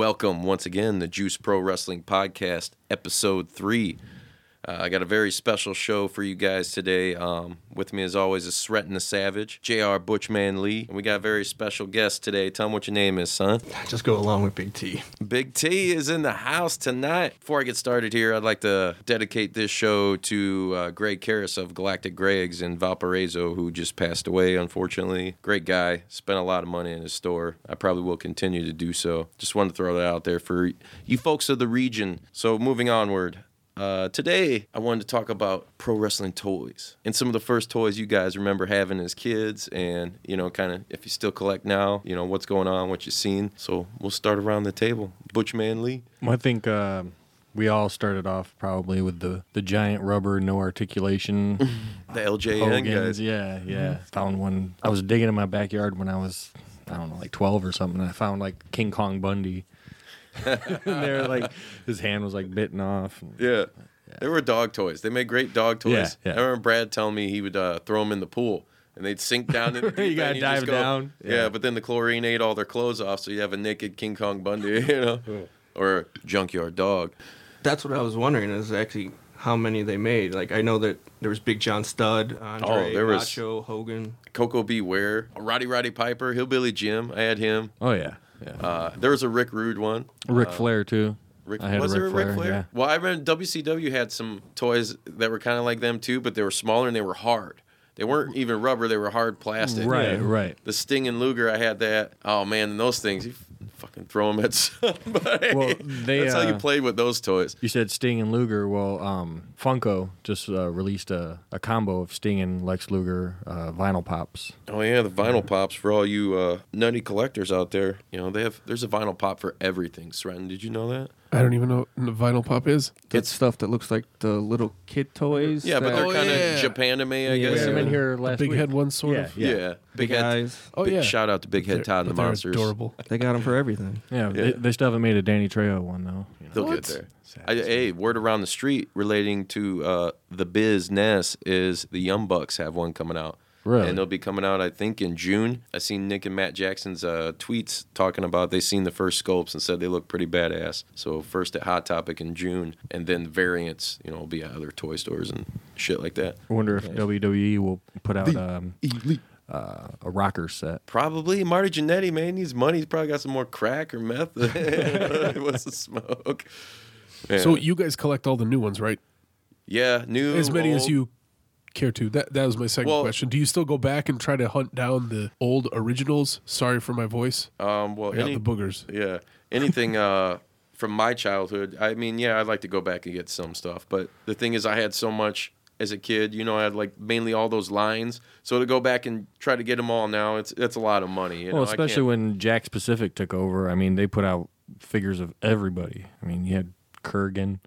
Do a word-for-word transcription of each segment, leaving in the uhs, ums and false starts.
welcome once again to Juice Pro Wrestling Podcast, episode three. Uh, I got a very special show for you guys today. Um, with me, as always, is Sretton the Savage, J R Butchman Lee, and we got a very special guest today. Tell them what your name is, son. Just go along with Big T. Big T is in the house tonight. Before I get started here, I'd like to dedicate this show to uh, Greg Karras of Galactic Gregs in Valparaiso, who just passed away, unfortunately. Great guy. Spent a lot of money in his store. I probably will continue to do so. Just wanted to throw that out there for you folks of the region. So moving onward. Uh, today, I wanted to talk about pro wrestling toys and some of the first toys you guys remember having as kids and, you know, kind of if you still collect now, you know, what's going on, what you've seen. So we'll start around the table. Butchman Lee. Well, I think uh, we all started off probably with the, the giant rubber, no articulation. The L J N guys. Yeah, yeah. Found one. I was digging in my backyard when I was, I don't know, like twelve or something. And I found like King Kong Bundy. And they were like, his hand was like bitten off. Yeah. yeah. They were dog toys. They made great dog toys. Yeah, yeah. I remember Brad telling me he would uh, throw them in the pool and they'd sink down in the deep You gotta end. dive go, down. Yeah. Yeah. But then the chlorine ate all their clothes off, so you have a naked King Kong Bundy, you know, or a junkyard dog. That's what I was wondering is actually how many they made. Like, I know that there was Big John Studd, Andre, Oh, there was- Macho, Hogan. Coco Beware, Roddy Roddy Piper, Hillbilly Jim. I had him. Oh, yeah. Yeah. Uh, there was a Rick Rude one. Ric uh, Flair, too. Rick, I had was a there a Ric Ric Flair, Flair? yeah. Well, I remember W C W had some toys that were kind of like them too, but they were smaller and they were hard. They weren't even rubber; they were hard plastic. Right, right. The Sting and Luger, I had that. Oh man, and those things, you f- fucking throw them at somebody. Well, they, That's how you uh, played with those toys. You said Sting and Luger. Well, um, Funko just uh, released a, a combo of Sting and Lex Luger uh, vinyl pops. Oh yeah, the vinyl pops for all you uh, nutty collectors out there. You know they have. There's a vinyl pop for everything. Sretton, did you know that? I don't even know what a vinyl pop is. That stuff that looks like the little kid toys. Yeah, but that- they're Oh, kind of yeah. Japanime, I Yeah. guess. We had them in here The last big week. head ones, sort Yeah, of. Yeah, yeah. big Big head. eyes. Oh, big yeah. Shout out to Big Head They're- Todd and the but they're Monsters. adorable. They got them for everything. Yeah, Yeah. They, they still haven't made a Danny Trejo one, though. You know. They'll What? get there. I, hey, word around the street relating to uh, the business is the Young Bucks have one coming out. Really? And they'll be coming out, I think, in June. I seen Nick and Matt Jackson's uh, tweets talking about they seen the first sculpts and said they look pretty badass. So first at Hot Topic in June, and then variants, you know, will be at other toy stores and shit like that. I wonder if W W E will put out um, uh, a rocker set. Probably. Marty Jannetty, man, he needs money. He's probably got some more crack or meth. He wants to smoke. Man. So you guys collect all the new ones, right? yeah, new, As many as old. you care to. That that was my second Well- question. Do you still go back and try to hunt down the old originals? Sorry for my voice. Um, well, I got any, the boogers. Yeah. Anything uh, from my childhood. I mean, yeah, I'd like to go back and get some stuff. But the thing is, I had so much as a kid. You know, I had like mainly all those lines. So to go back and try to get them all now, it's it's a lot of money. You Well, know? I especially can't- when Jakks Pacific took over. I mean, they put out figures of everybody. I mean, you had Kurgan.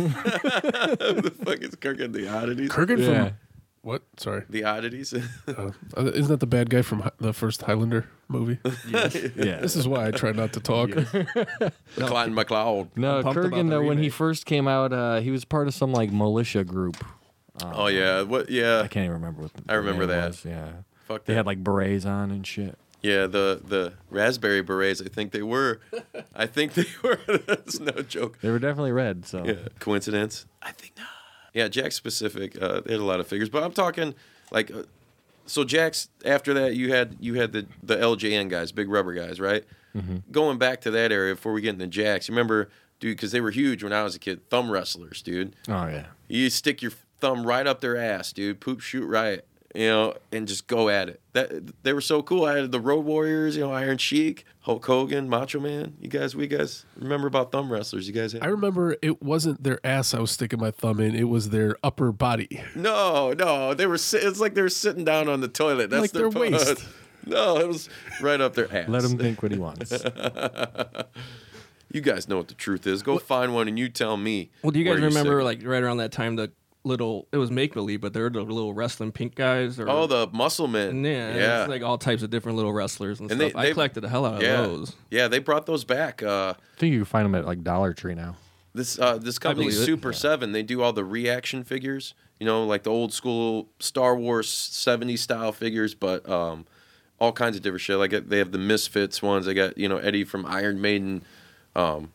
the fuck is Kurgan? The oddities. Kurgan Yeah. from what? Sorry, The oddities. uh, isn't that the bad guy from Hi- the first Highlander movie? Yeah. This is why I try not to talk. Cotton McLeod. No, I'm pumped about Kurgan, the though, when he remake. first came out, uh, he was part of some, like, militia group. Um, Oh yeah. What? Yeah. I can't even remember what the I remember name that. was. Yeah. Fuck They that. had, like, berets on and shit. Yeah, the the raspberry berets. I think they were. I think they were. That's no joke. They were definitely red, so. Yeah, coincidence? I think not. Yeah, Jakks Pacific. Uh, they had a lot of figures, but I'm talking like, uh, so Jakks. After that, you had you had the the L J N guys, big rubber guys, right? Mm-hmm. Going back to that area before we get into Jakks, you remember, dude? Because they were huge when I was a kid. Thumb wrestlers, dude. Oh, yeah. You stick your thumb right up their ass, dude. Poop, shoot, right. You know, and just go at it. That they were so cool. I had the Road Warriors, you know, Iron Sheik, Hulk Hogan, Macho Man. You guys, we guys remember about thumb wrestlers? You guys? Had? I remember it wasn't their ass I was sticking my thumb in; it was their upper body. No, no, they were. Si- it's like they were sitting down on the toilet. That's Like their, their waist. pose. No, it was right up their ass. Let him think what he wants. You guys know what the truth is. Go find one and you tell me. Well, do you guys where remember, sick. like, right around that time, the little, it was make-believe, but they were the little wrestling pink guys? Or, Oh, the muscle men. yeah, yeah. it's like all types of different little wrestlers and, And stuff. they- I they- collected the hell out of yeah. those. Yeah, they brought those back. Uh, I think you can find them at, like, Dollar Tree now. This uh, this company, believe it. Super Yeah. Seven, they do all the reaction figures. You know, like the old school Star Wars seventies style figures, but um, all kinds of different shit. Like they have the Misfits ones. They got, you know, Eddie from Iron Maiden. Um,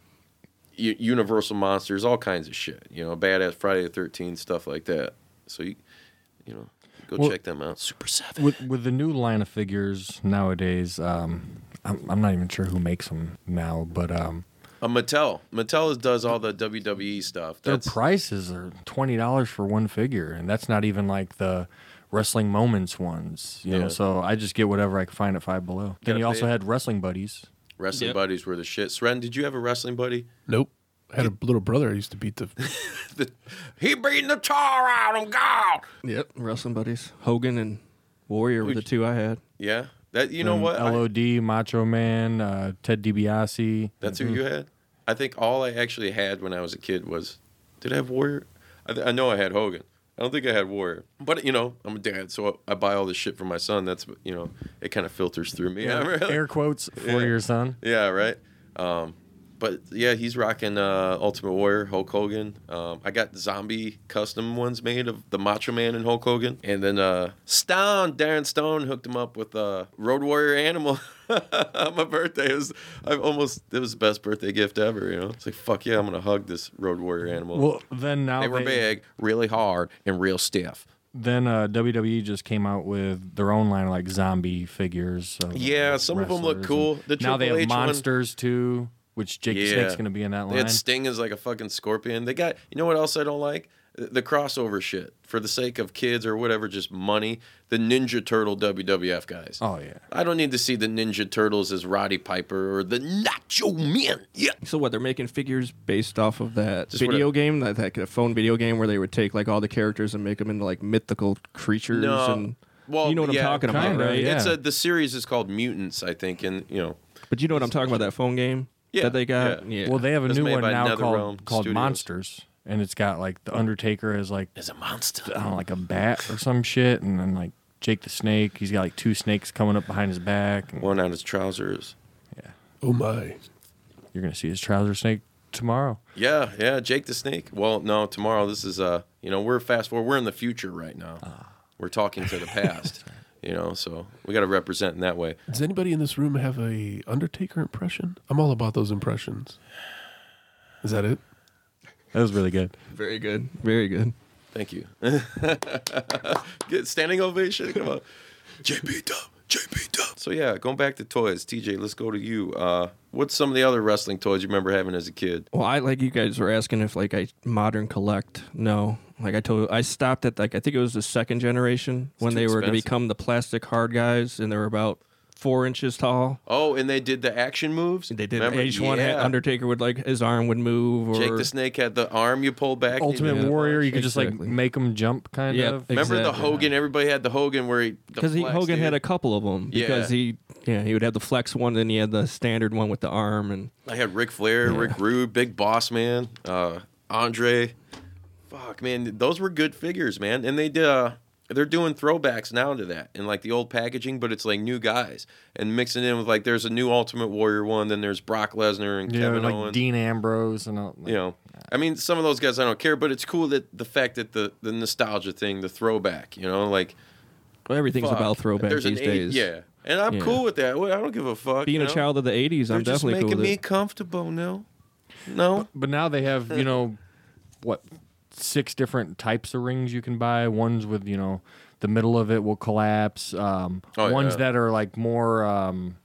U- Universal Monsters, all kinds of shit. You know, badass Friday the thirteenth, stuff like that. So, you, you know, go Well, check them out. Super seven. With with the new line of figures nowadays, um, I'm I'm not even sure who makes them now, but um, Uh, Mattel. Mattel is- does all the W W E stuff. their That's prices are twenty dollars for one figure, and that's not even like the Wrestling Moments ones. You Yeah. know, so I just get whatever I can find at Five Below. Then Gotta you also pay it. had Wrestling Buddies. Wrestling Yep. buddies were the shit. Sren, did you have a wrestling buddy? Nope. I had a little brother I used to beat the. The, he beating the tar out of God. Yep, wrestling buddies. Hogan and Warrior were the two I had. Yeah, that you know Then what? I- L O D, Macho Man, uh, Ted DiBiase. that's who you had. I think all I actually had when I was a kid was, did I have Warrior? I, th- I know I had Hogan. I don't think I had Warrior. But you know, I'm a dad, so I buy all this shit for my son. That's you know, it kind of filters through me. Yeah, really. Air quotes for Yeah. your son. Yeah, right. Um, but yeah, he's rocking uh, Ultimate Warrior, Hulk Hogan. Um, I got zombie custom ones made of the Macho Man and Hulk Hogan, and then uh, Stone, Darren Stone, hooked him up with uh, Road Warrior Animal on my birthday. It was I almost it was the best birthday gift ever. You know, it's like fuck yeah, I'm gonna hug this Road Warrior Animal. Well, then now they were big, really hard, and real stiff. Then uh, W W E just came out with their own line of like zombie figures. Of, Yeah, uh, some of them look wrestlers. cool. And The now they Triple have H one- monsters too, which Jake the Yeah. Snake's going to be in that They line. had Sting as like a fucking scorpion. They got, you know what else I don't like? The crossover shit. For the sake of kids or whatever, just money. The Ninja Turtle W W F guys. Oh yeah. I don't need to see the Ninja Turtles as Roddy Piper or the Nacho Men. Yeah. So what? They're making figures based off of that Just video what game, that like a phone video game where they would take like all the characters and make them into like mythical creatures. No. And Well, you know what yeah, I'm talking about, kinda, right? yeah. It's a, the series is called Mutants, I think, and you know. But you know what I'm talking about? That phone game Yeah, that they got. yeah. Yeah. Well, they have a That's new made one by now NetherRealm called called Studios. Monsters, and it's got like the Undertaker as like Is a monster. I don't know, like a bat or some shit, and then like Jake the Snake. He's got like two snakes coming up behind his back. And, One on his trousers. yeah, Oh my! you're gonna see his trouser snake tomorrow. Yeah, yeah, Jake the Snake. Well, no, tomorrow. This is uh, you know, we're fast forward. We're in the future right now. We're talking to the past. You know, so we got to represent in that way. Does anybody in this room have a Undertaker impression? I'm all about those impressions. Is that it? That was really good. Very good. Very good. Thank you. Get standing ovation. Come on, J P Dub, J P Dub. So yeah, going back to toys, T J. Let's go to you. Uh, what's some of the other wrestling toys you remember having as a kid? Well, I like you guys were asking if like I modern collect. No, like I told you, I stopped at like I think it was the second generation when too they were going to expensive. become the plastic hard guys, and they were about four inches tall. Oh, and they did the action moves. They did. Remember? Each one had Yeah. Undertaker would like his arm would move. Or Jake the Snake had the arm you pull back. and you Ultimate did the Warrior, you punch. could just like Exactly. make them jump, kind Yep. of. Remember the Exactly. Hogan? Everybody had the Hogan where he the because he flex, Hogan dude. had a couple of them because Yeah. he yeah he would have the flex one, then he had the standard one with the arm, and I had Ric Flair, Yeah. Rick Rude, Big Boss Man, uh, Andre. Fuck, man, those were good figures, man. And they did. Uh, they're doing throwbacks now to that in like the old packaging, but it's like new guys and mixing in with like there's a new Ultimate Warrior one, then there's Brock Lesnar and Yeah, Kevin like Owens. Dean Ambrose and all. You know, I mean, some of those guys I don't care, but it's cool that the fact that the the nostalgia thing, the throwback, you know, like well, everything's fuck, about throwback there's an these eight- days. Yeah, and I'm Yeah. cool with that. Well, I don't give a fuck. Being you a know? child of the eighties, they're I'm just definitely making cool with me it. comfortable. No, no. But now they have, you know, what, six different types of rings you can buy. Ones with, you know, the middle of it will collapse. Um, Oh, ones yeah. that are like more um,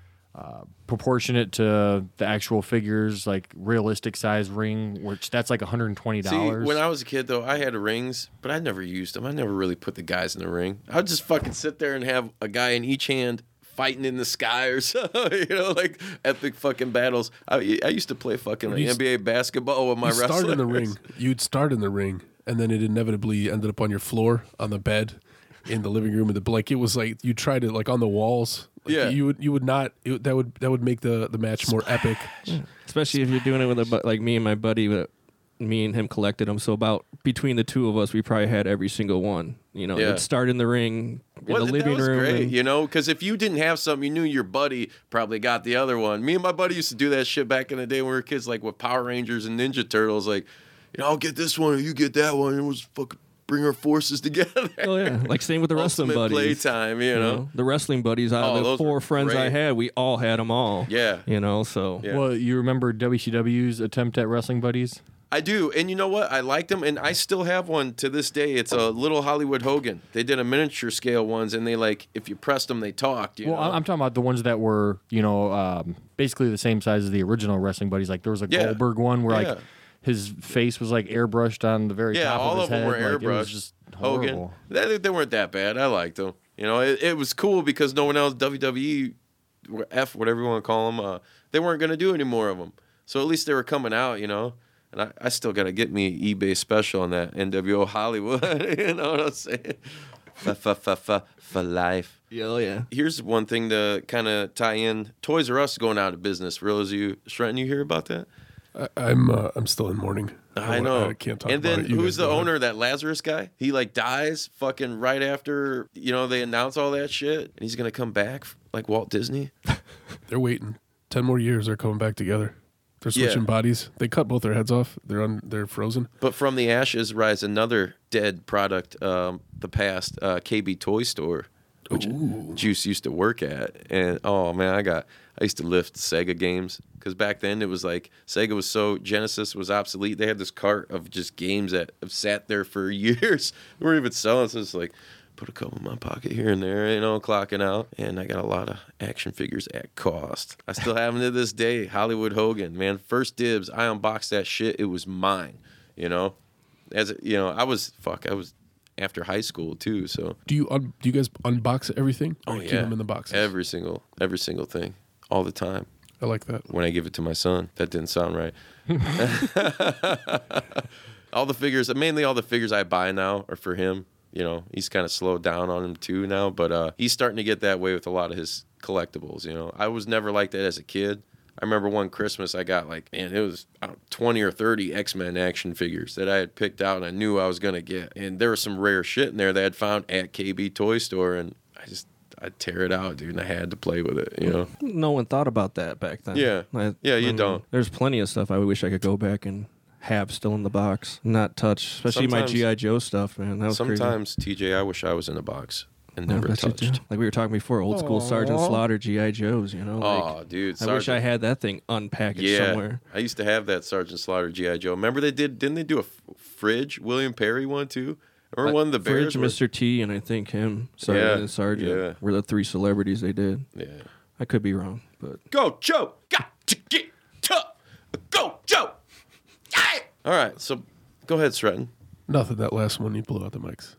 uh, proportionate to the actual figures, like realistic size ring, which that's like one hundred twenty See, dollars. when I was a kid, though, I had rings, but I never used them. I never really put the guys in the ring. I'd just fucking sit there and have a guy in each hand fighting in the sky or so, you know, like epic fucking battles. I, I used to play fucking like You N B A basketball with my You start wrestlers. in the ring. You'd start in the ring, and then it inevitably ended up on your floor, on the bed, in the living room, of the like. It was like you tried it like on the walls. Like, Yeah. you would you would not. It, that would that would make the the match more epic. Especially if you're doing it with a bu- like me and my buddy. But me and him collected them. So about between the two of us, we probably had every single one. You know, Yeah. it'd start in the ring, in Well, the that living was room. great, and- you know, because if you didn't have something, you knew your buddy probably got the other one. Me and my buddy used to do that shit back in the day when we were kids, like with Power Rangers and Ninja Turtles. Like, you know, I'll get this one, or you get that one. It was fucking bring our forces together. Oh yeah, like same with the wrestling Ultimate buddies. playtime, you You know. know, the wrestling buddies. Out Oh, of the those four were friends I great. had, we all had them all. Yeah. You know, so Yeah. Well, you remember W C W's attempt at Wrestling Buddies? I do, and you know what? I liked them, and I still have one to this day. It's a little Hollywood Hogan. They did a miniature scale ones, and they like if you pressed them, they talked. You Well, know? I'm I'm talking about the ones that were, you know, um, basically the same size as the original Wrestling Buddies. Like there was a Yeah. Goldberg one where Yeah. like his face was like airbrushed on the very yeah, top all of of his them head. were Like, airbrushed. it was just Hogan, horrible. they, they weren't that bad. I liked them. You know, it, it was cool because no one else, W W E, F, whatever you want to call them, uh, they weren't going to do any more of them. So at least they were coming out. You know. And I, I still got to get me eBay special on that N W O Hollywood. You know what I'm saying? For, for, for, for, for life. yeah, oh, yeah. Here's one thing to kind of tie in. Toys R Us going out of business. For those of you, Shrenton, you hear about that? I, I'm uh, I'm still in mourning. I don't- know. I can't talk and about then it. You who's guys the go ahead. owner of that Lazarus guy? He like dies fucking right after, you know, they announce all that shit. And he's going to come back like Walt Disney. They're waiting. Ten more years. They're coming back together. They're Yeah. switching bodies. They cut both their heads off. They're on. They're frozen. But from the ashes rise another dead product, um, the past, uh, K B Toy Store, which Juice used to work at. And oh man, I got, I used to lift Sega games because back then it was like Sega was so, Genesis was obsolete. They had this cart of just games that have sat there for years. They weren't even selling. So it's like, put a couple in my pocket here and there, you know, clocking out. And I got a lot of action figures at cost. I still have them to this day. Hollywood Hogan, man, first dibs. I unboxed that shit. It was mine, you know. As you know, I was fuck. I was after high school too. So Do you un, do you guys unbox everything? Or oh you yeah, keep them in the boxes. every single every single thing, all the time. I like that. When I give it to my son, that didn't sound right. All the figures, mainly all the figures I buy now are for him. You know, he's kind of slowed down on him too now, but uh, he's starting to get that way with a lot of his collectibles. You know, I was never like that as a kid. I remember one Christmas I got like, man, it was I don't know, twenty or thirty X-Men action figures that I had picked out and I knew I was going to get. And there was some rare shit in there that I had found at K B Toy Store, and I just, I'd tear it out, dude, and I had to play with it, you know? No one thought about that back then. Yeah. I- Yeah, you I mean, don't. There's plenty of stuff I wish I could go back and have still in the box, not touch, especially Sometimes- my G I Joe stuff, man. That was crazy. Sometimes, T J, I wish I was in a box and Yeah, never that's what- touched. Like we were talking before, old school Sergeant Aw. Slaughter G I Joes, you know? Like, Oh, dude. I wish I Sergeant- had that thing unpackaged Yeah, somewhere. I used to have that Sergeant Slaughter G I Joe. Remember they did? Didn't they do a f- fridge William Perry one too? Remember one of the Bears? Fridge, were- Mister T, and I think him, Sergeant Yeah, and Sergeant, yeah. were the three celebrities they did. Yeah. I could be wrong, but Go Joe, got to get tough. Go Joe. Yeah. All right, so go ahead, Stratton. Nothing. That last one you blew out the mics.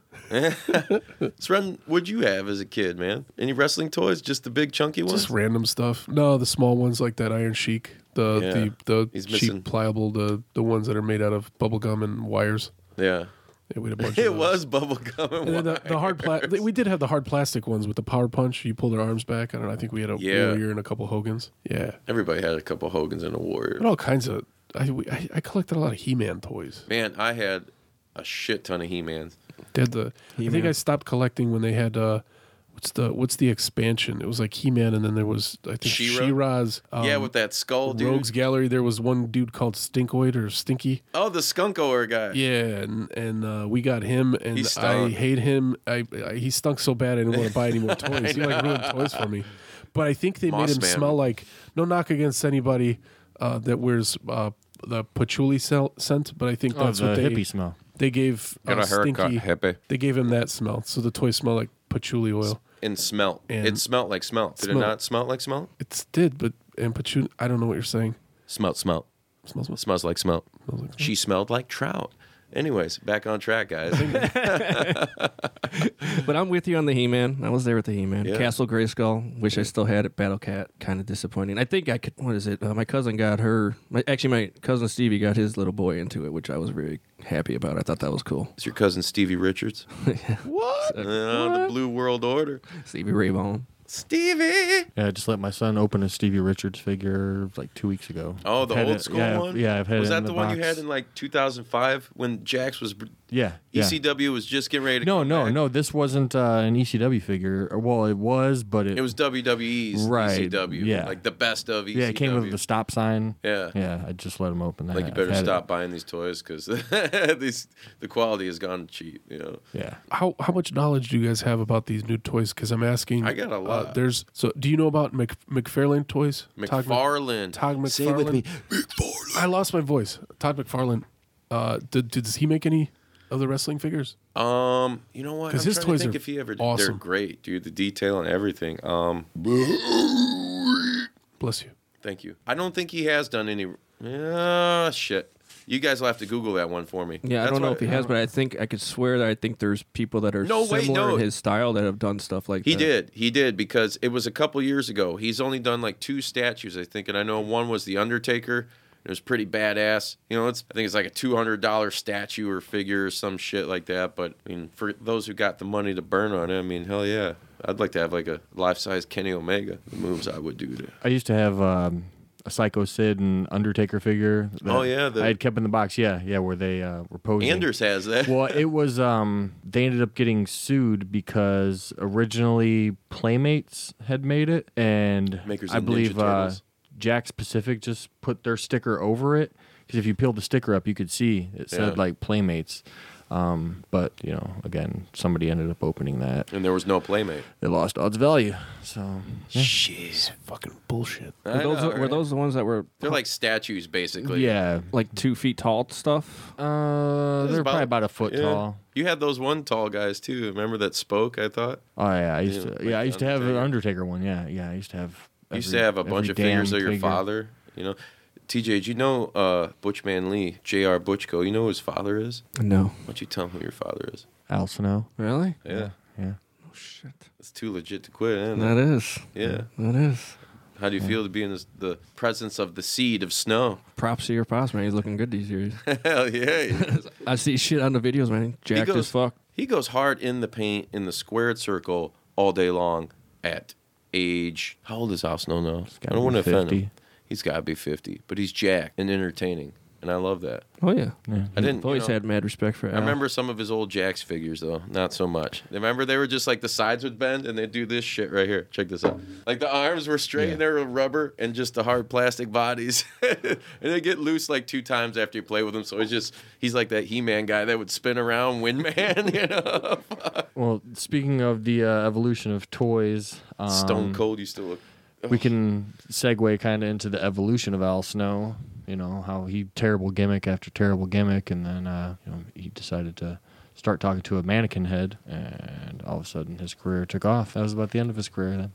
Stratton, what'd you have as a kid, man? Any wrestling toys? Just the big chunky ones? Just random stuff. No, the small ones like that Iron Sheik, the Yeah. the the He's cheap missing- pliable, the the ones that are made out of bubble gum and wires. Yeah. Yeah, we had a bunch. It of those. was bubble gum and And then the, the hard wires. pla- we did have the hard plastic ones with the power punch. You pull their arms back. I don't know. I think we had a Yeah. Warrior and a couple Hogans. Yeah, Everybody had a couple Hogans and a Warrior. but all kinds of. I, we, I I collected a lot of He-Man toys. Man, I had a shit ton of He-Mans. They had the. I think He-Man. I stopped collecting when they had. uh What's the What's the expansion? It was like He-Man, and then there was I think She-Ra? She-Ra's. Um, yeah, with that skull, dude. Rogues Gallery. There was one dude called Stinkoid or Stinky. Oh, the Skunkoer guy. Yeah, and and uh, we got him, and He I stunk. hate him. I, I he stunk so bad I didn't want to buy any more toys. He like ruined toys for me. But I think they Moss made him Man. smell like no knock against anybody uh, that wears uh, the patchouli cel- scent, but I think Oh, that's the what they hippie smell. they gave uh, Got a haircut, Stinky. hippie. They gave him that smell, so the toys smell like patchouli oil. And smelt. And- it smelt like smelt. Did it Smelt. not smell like smelt? It did, but and patchouli. I don't know what you're saying. Smelt, smelt. Smells what Smells like smelt. smells like. She smelled like trout. Anyways, back on track, guys. but I'm with you on the He-Man. I was there with the He-Man. Yeah. Castle Grayskull. Wish I still had it. Battle Cat. Kind of disappointing. I think I could. What is it? Uh, my cousin got her. My, actually, my cousin Stevie got his little boy into it, which I was very happy about. I thought that was cool. It's your cousin Stevie Richards. What? Uh, the Blue World Order. Stevie Ray Vaughan. Stevie. Yeah, I just let my son open a Stevie Richards figure like two weeks ago. Oh, the Had old it- school yeah, one? Yeah, I've had Was it that in the, the one you box. had in like two thousand five when Jax was Yeah, yeah. E C W was just getting ready to No, come no, back. no. This wasn't uh, an E C W figure. Or, Well, it was, but it, It was W W E's Right, E C W. yeah. Like the best of E C W. yeah, it came with the stop sign. Yeah. Yeah, I just let him open that. Like you I've better had stop it. buying these toys because these the quality has gone cheap. You know. Yeah. How how much knowledge do you guys have about these new toys? Because I'm asking. I got a Uh, lot. there's so. Do you know about Mc, McFarlane toys? Todd Mc- McFarlane. Todd McFarlane. Say it with me. McFarlane. I lost my voice. Todd McFarlane. Uh, did, did does he make any of the wrestling figures? Um, you know what? 'Cause I'm his trying toys to think are if he ever did. awesome. They're great, dude. The detail and everything. Um, Bless you. thank you. I don't think he has done any. Ah, shit. You guys will have to Google that one for me. Yeah, I That's don't know what- if he has, but I think I could swear that I think there's people that are No, wait, similar no. in his style that have done stuff like He that. did. He did because it was a couple years ago. He's only done like two statues, I think, and I know one was the Undertaker. It was pretty badass. You know, it's I think it's like a two hundred dollar statue or figure or some shit like that. But I mean, for those who got the money to burn on it, I mean, hell yeah, I'd like to have like a life size Kenny Omega. The moves I would do to. I used to have um, a Psycho Sid and Undertaker figure. that Oh, yeah, the- I had kept in the box. Yeah, yeah, where they uh, were posing. Anders has that. Well, it was. Um, they ended up getting sued because originally Playmates had made it, and Makers I of Ninja believe uh, Turtles. Jakks Pacific just put their sticker over it because if you peeled the sticker up, you could see it said Yeah. like Playmates. Um, but you know, again, somebody ended up opening that. And there was no Playmate. They lost odds value. So yeah. Shit. Fucking bullshit. Were I those know, were right? those the ones that were They're like statues, basically. yeah. like two feet tall stuff? Uh, It's they're about- probably about a foot Yeah. tall. You had those one tall guys too. Remember that spoke? I thought. Oh yeah, I used Yeah, to. like Yeah, I used to have an Undertaker. Undertaker one. Yeah, yeah, I used to have. You used every- to have a bunch every of figures damn of your figure. father. You know, T J, did you know uh, Butchman Lee, J R. Butchko? You know who his father is? No. Why don't you tell him who your father is? Al Snow. Really? Yeah, Yeah. Oh shit. it's too legit to quit, isn't That it? is. Yeah. That is. How do you feel to be in this, the presence of the seed of snow? Props to your pops, man. He's looking good these years. Hell yeah! I see shit on the videos, man. Jacked goes- as fuck. He goes hard in the paint in the squared circle all day long. At age, how old is Al Snow now? I gotta don't want to be offend him. fifty. He's got to be fifty, but he's jacked and entertaining, and I love that. Oh yeah. Yeah. I didn't. I've you always know, had mad respect for Al. I remember some of his old Jax figures though, not so much. Remember they were just like the sides would bend and they'd do this shit right here. Check this out. Like the arms were straight Yeah. and they were rubber and just the hard plastic bodies. And they get loose like two times after you play with him. So it's just he's like that He-Man guy that would spin around Windman, you know. Well, speaking of the uh, evolution of toys, um, Stone Cold used to look. we can segue kind of into the evolution of Al Snow. You know how he terrible gimmick after terrible gimmick, and then uh, you know he decided to start talking to a mannequin head, and all of a sudden his career took off. That was about the end of his career.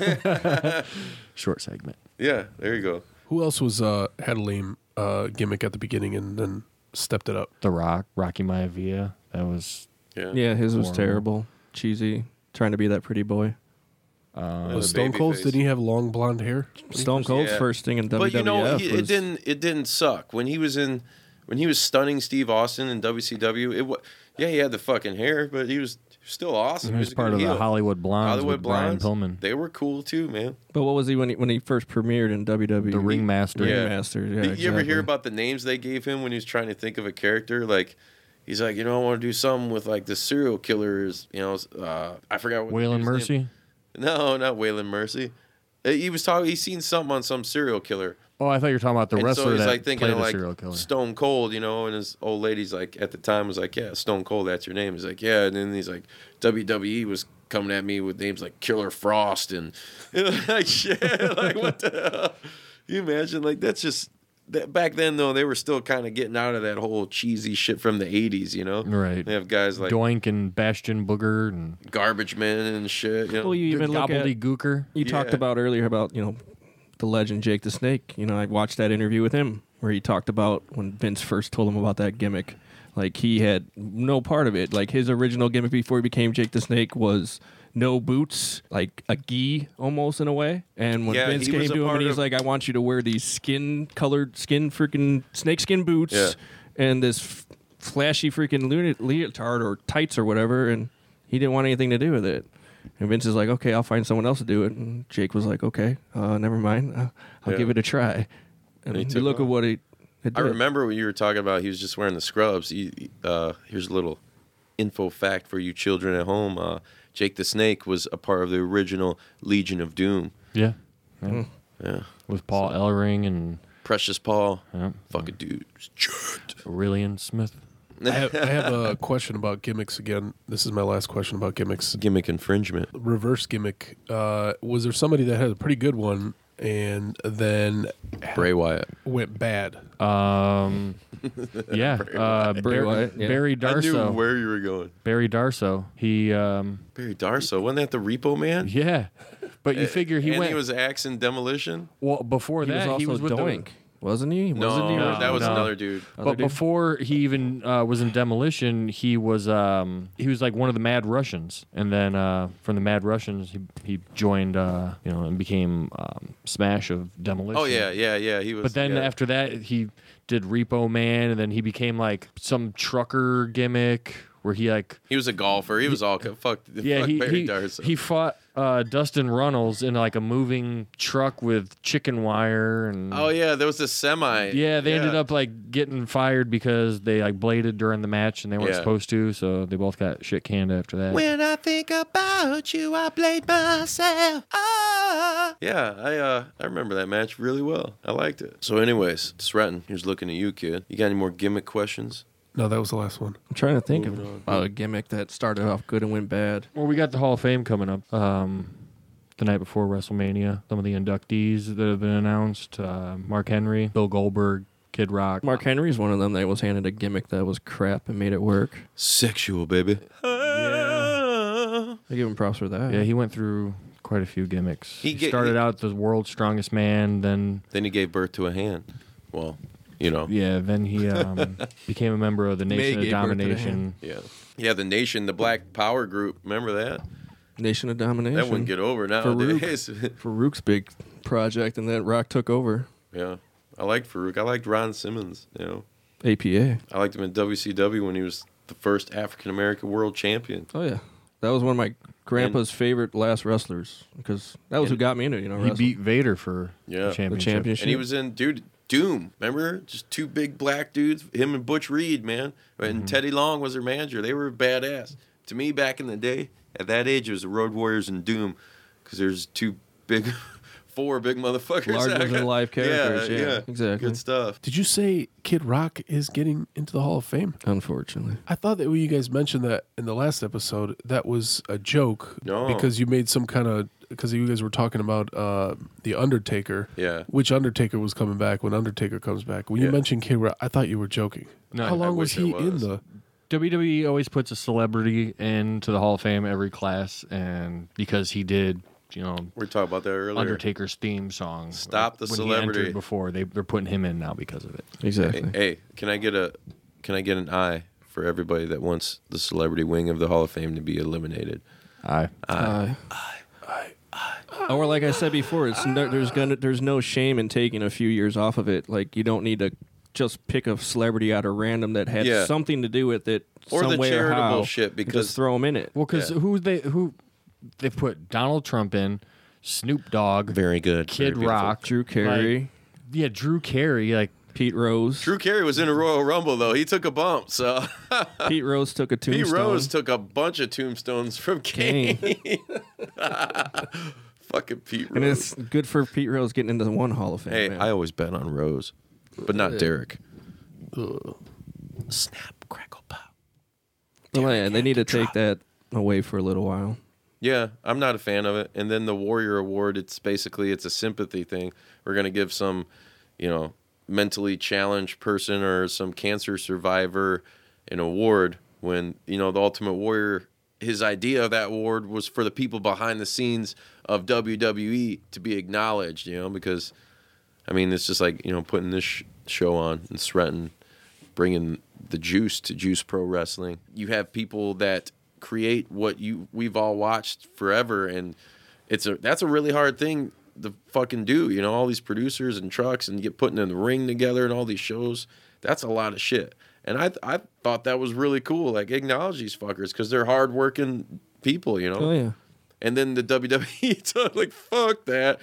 Then short segment. Yeah, there you go. Who else was uh had a lame uh gimmick at the beginning and then stepped it up? The Rock, Rocky Maivia. That was Yeah. Yeah, his was Horrible. terrible, cheesy, trying to be that pretty boy. uh, Yeah, Was the Stone baby Cold? face. Did he have long blonde hair? Stone Cold's Yeah. first thing in W W F But you know, he, was it didn't it didn't suck when he was in when he was stunning Steve Austin in W C W. It wa- yeah, he had the fucking hair, but he was still awesome. he He was a part good of the heel. Hollywood Blondes Hollywood with Brian Blondes. Pillman. They were cool too, man. But what was he when he when he first premiered in W W E? The Ringmaster. Yeah. Ringmaster. Yeah, you exactly. ever hear about the names they gave him when he was trying to think of a character? Like, he's like, you know, I want to do something with like the serial killers. You know, uh, I forgot what. the Waylon dude's Mercy. name- No, not Waylon Mercy. Uh, He was talking. He's seen something on some serial killer. Oh, I thought you were talking about the And wrestler so he's that like thinking played of a like serial killer. Stone Cold, you know, and his old lady's like at the time was like, yeah, Stone Cold, that's your name. He's like, yeah, and then he's like, W W E was coming at me with names like Killer Frost and you know, like shit, like what the hell? You imagine like that's just that back then though they were still kind of getting out of that whole cheesy shit from the eighties, you know. Right. They have guys like Doink and Bastion Booger and Garbage Man and shit. You know? Well, you even look at Gobbledygooker. you talked Yeah. about earlier about you know the legend Jake the Snake. You know, I watched that interview with him where he talked about when Vince first told him about that gimmick. Like he had no part of it. Like his original gimmick before he became Jake the Snake was no boots, like a gi almost in a way. And when Yeah, Vince he came was a to him part and he's of- like, I want you to wear these skin colored, skin freaking snakeskin boots Yeah. and this f- flashy freaking lea- leotard or tights or whatever. And he didn't want anything to do with it. And Vince is like, okay, I'll find someone else to do it. And Jake was like, okay, uh, never mind. Uh, I'll Yeah. give it a try. And And he you took look off. at what he It I did. remember when you were talking about he was just wearing the scrubs. He, uh, here's a little info fact for you children at home. Uh, Jake the Snake was a part of the original Legion of Doom. Yeah. yeah. Mm. Yeah. With Paul Ellering and Precious Paul. yeah, Fucking dude. Shit. Aurelian Smith. I have, I have a question about gimmicks again. This is my last question about gimmicks. Gimmick infringement. Reverse gimmick. Uh, was there somebody that had a pretty good one and then Bray Wyatt. went bad? Um, yeah, uh, Bray Bar- Wyatt, yeah. Barry I knew Darso. where you were going. Barry Darso. He, um, Barry Darso. Wasn't that the Repo Man? yeah, but you figure he and went. he was Axe and Demolition? well, before He that, was also he was with the- Doink, wasn't he? No, Wasn't he? No, that was no. another dude. Other But dude? before he even uh, was in Demolition, he was um, he was like one of the Mad Russians, and then uh, from the Mad Russians, he he joined uh, you know and became um, Smash of Demolition. Oh, yeah, yeah, yeah. He was. But then yeah. after that, he did Repo Man, and then he became like some trucker gimmick where he like He was a golfer. He was all. Fuck, yeah fuck he Barry he, Darso. he fought uh, Dustin Runnels in like a moving truck with chicken wire and Oh, yeah. There was a semi. yeah, they ended up like getting fired because they like bladed during the match and they weren't Yeah. supposed to, so they both got shit canned after that. When I think about you, I blame myself. Ah. Yeah, I uh, I remember that match really well. I liked it. So, anyways, Stratton, here's looking at you, kid. You got any more gimmick questions? No, that was the last one. I'm trying to think of Moving on. about a gimmick that started off good and went bad. Well, we got the Hall of Fame coming up um, the night before WrestleMania. Some of the inductees that have been announced: uh, Mark Henry, Bill Goldberg, Kid Rock. Mark Henry's one of them that was handed a gimmick that was crap and made it work. Sexual, baby. I give him props for that. Yeah, he went through quite a few gimmicks. He He, ga- started he- out the world's strongest man, then Then he gave birth to a hand. Well, you know. yeah, then he um, became a member of the May Nation of gave birth to the Domination. Yeah. Yeah, the Nation, the Black Power Group. Remember that? Nation of Domination. That wouldn't get over Farouk. nowadays. Farouk's big project, and then Rock took over. Yeah. I liked Farouk. I liked Ron Simmons, you know. A P A. I liked him in W C W when he was the first African American world champion. Oh yeah, that was one of my grandpa's favorite last wrestlers because that was who And got me into you know He wrestling. beat Vader for Yeah. the The championship. championship. And he was in, dude, Doom. Remember? Just two big black dudes. Him and Butch Reed, man. And Mm-hmm. Teddy Long was their manager. They were badass. To me, back in the day, at that age, it was the Road Warriors and Doom because there's two big, four big motherfuckers. Larger than life characters, yeah, exactly. Good stuff. Did you say Kid Rock is getting into the Hall of Fame? Unfortunately, I thought that when you guys mentioned that in the last episode, that was a joke. No. Because you made some kind of because you guys were talking about uh, the Undertaker. Yeah. Which Undertaker was coming back when Undertaker comes back? When you Yeah. mentioned Kid Rock, I thought you were joking. No, How I long was wish it he in was. the? W W E always puts a celebrity into the Hall of Fame every class, and because he did, you know, We were talking about that earlier. Undertaker's theme song. Stop the when celebrity. He entered before they they're putting him in now because of it. exactly. Hey, hey, can I get a can I get an eye for everybody that wants the celebrity wing of the Hall of Fame to be eliminated? Aye. Uh, or like I said before, it's no, there's gonna there's no shame in taking a few years off of it. Like you don't need to just pick a celebrity out of random that had Yeah. something to do with it, Or some the way charitable or how, shit, and because- just throw them in it. Well, because Yeah. who they who they put Donald Trump in, Snoop Dogg, Very good. Kid Very beautiful. Rock, Drew Carey, like, yeah, Drew Carey, like Pete Rose. Drew Carey was in a Royal Rumble though. He took a bump, so Pete Rose took a tombstone. Pete Rose took a bunch of tombstones from Kane. Kane. Fucking Pete Rose. And it's good for Pete Rose getting into the one Hall of Fame. Hey, man. I always bet on Rose, but not Uh, Derek. Snap, crackle, pop. Well, yeah, they need to take that away for a little while. Yeah, I'm not a fan of it. And then the Warrior Award, it's basically it's a sympathy thing. We're gonna give some, you know, mentally challenged person or some cancer survivor an award when, you know, the Ultimate Warrior, his idea of that award was for the people behind the scenes of W W E to be acknowledged, you know, because I mean, it's just like, you know, putting this sh- show on and threatening bringing the juice to Juice Pro Wrestling. You have people that create what you we've all watched forever, and it's a that's a really hard thing to fucking do. You know, all these producers and trucks and get putting in the ring together and all these shows. That's a lot of shit. And I I thought that was really cool. Like, acknowledge these fuckers because they're hardworking people. You know. Oh yeah. And then the W W E took like, fuck that.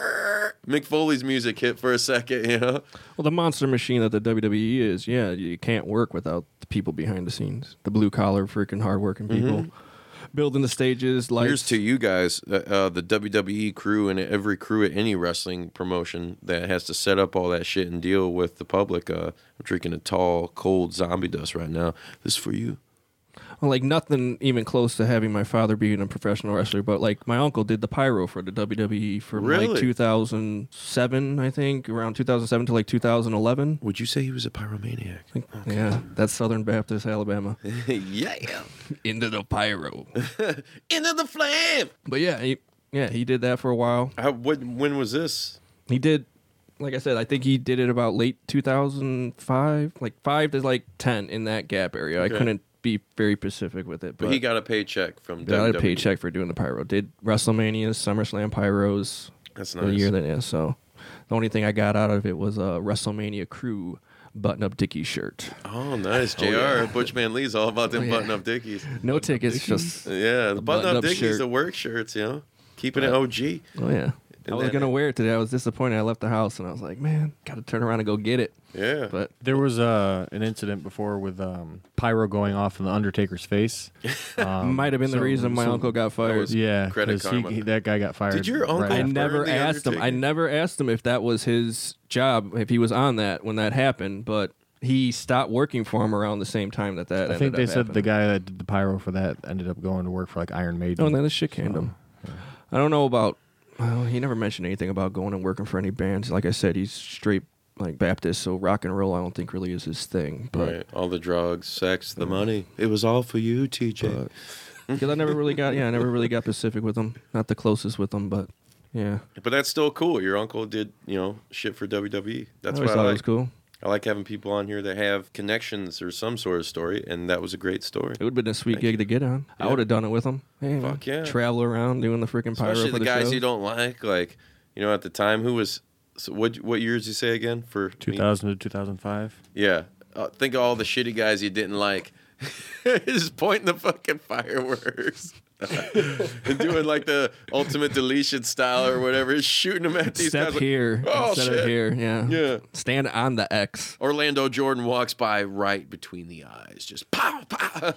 Mick Foley's music hit for a second, you know? Well, the monster machine that the W W E is, yeah, you can't work without the people behind the scenes. The blue-collar, freaking hardworking people. Mm-hmm. Building the stages, lights. Here's to you guys, uh, uh, the W W E crew and every crew at any wrestling promotion that has to set up all that shit and deal with the public. Uh, I'm drinking a tall, cold zombie dust right now. This is for you. Well, like nothing even close to having my father being a professional wrestler, but like my uncle did the pyro for the W W E from Really? like two thousand seven, I think, around two thousand seven to like two thousand eleven. Would you say he was a pyromaniac? Yeah, that's Southern Baptist, Alabama. Yeah. Into the pyro. Into the flame. But yeah, he, yeah, he did that for a while. How, what, when was this? He did, like I said, I think he did it about late two thousand five, like five to like ten in that gap area. Okay. I couldn't be very specific with it, but, But he got a paycheck from got W W E. a paycheck for doing the pyro. Did WrestleManias, SummerSlam pyros. That's The nice. year that is. So the only thing I got out of it was a WrestleMania crew button-up Dickie shirt. Oh, nice. J R, Butchman Lee's all about them Oh, yeah. button-up dickies. No tickets, just Yeah, the button-up button-up dickies, shirt. the work shirts, you know? Keeping it O G. oh yeah. I And was then- gonna wear it today. I was disappointed. I left the house and I was like, man, gotta turn around and go get it. Yeah. But There was uh, an incident before with um, pyro going off in the Undertaker's face. Um, might have been the so- reason my so- uncle got fired. was- Yeah, Credit 'cause he, karma. he, that guy got fired. Did your uncle- right I after. never The asked him. I Undertaker? never asked him if that was his job, if he was on that when that happened. But he stopped working for him around the same time that that. I think ended they up said the happening. guy that did the pyro for that ended up going to work for like Iron Maiden. Oh, and then the shit canned him. I don't know about. Well, he never mentioned anything about going and working for any bands. Like I said, he's straight like Baptist, so rock and roll I don't think really is his thing. But Right. All the drugs, sex, the money. It was all for you, T J. but- because I never really got yeah, I never really got Pacific with him. Not the closest with him, but yeah, But that's still cool. Your uncle did, you know, shit for W W E. That's I what always I thought like. it was cool. I like having people on here that have connections or some sort of story, and that was a great story. It would have been a sweet Thank gig you. to get on. I Yeah. would have done it with him. Hey, Fuck yeah. Travel around doing the freaking pyro Especially for the the, guys shows. you don't like. Like, you know, at the time, who was. So what what years you say again for two thousand to two thousand five. Yeah. Uh, think of all the shitty guys you didn't like. Just pointing the fucking fireworks. And doing like the ultimate deletion style or whatever. Shooting them at these Step guys. like, here oh, instead shit. of here. Yeah. Yeah. Stand on the X. Orlando Jordan walks by right between the eyes. Just pow, pow.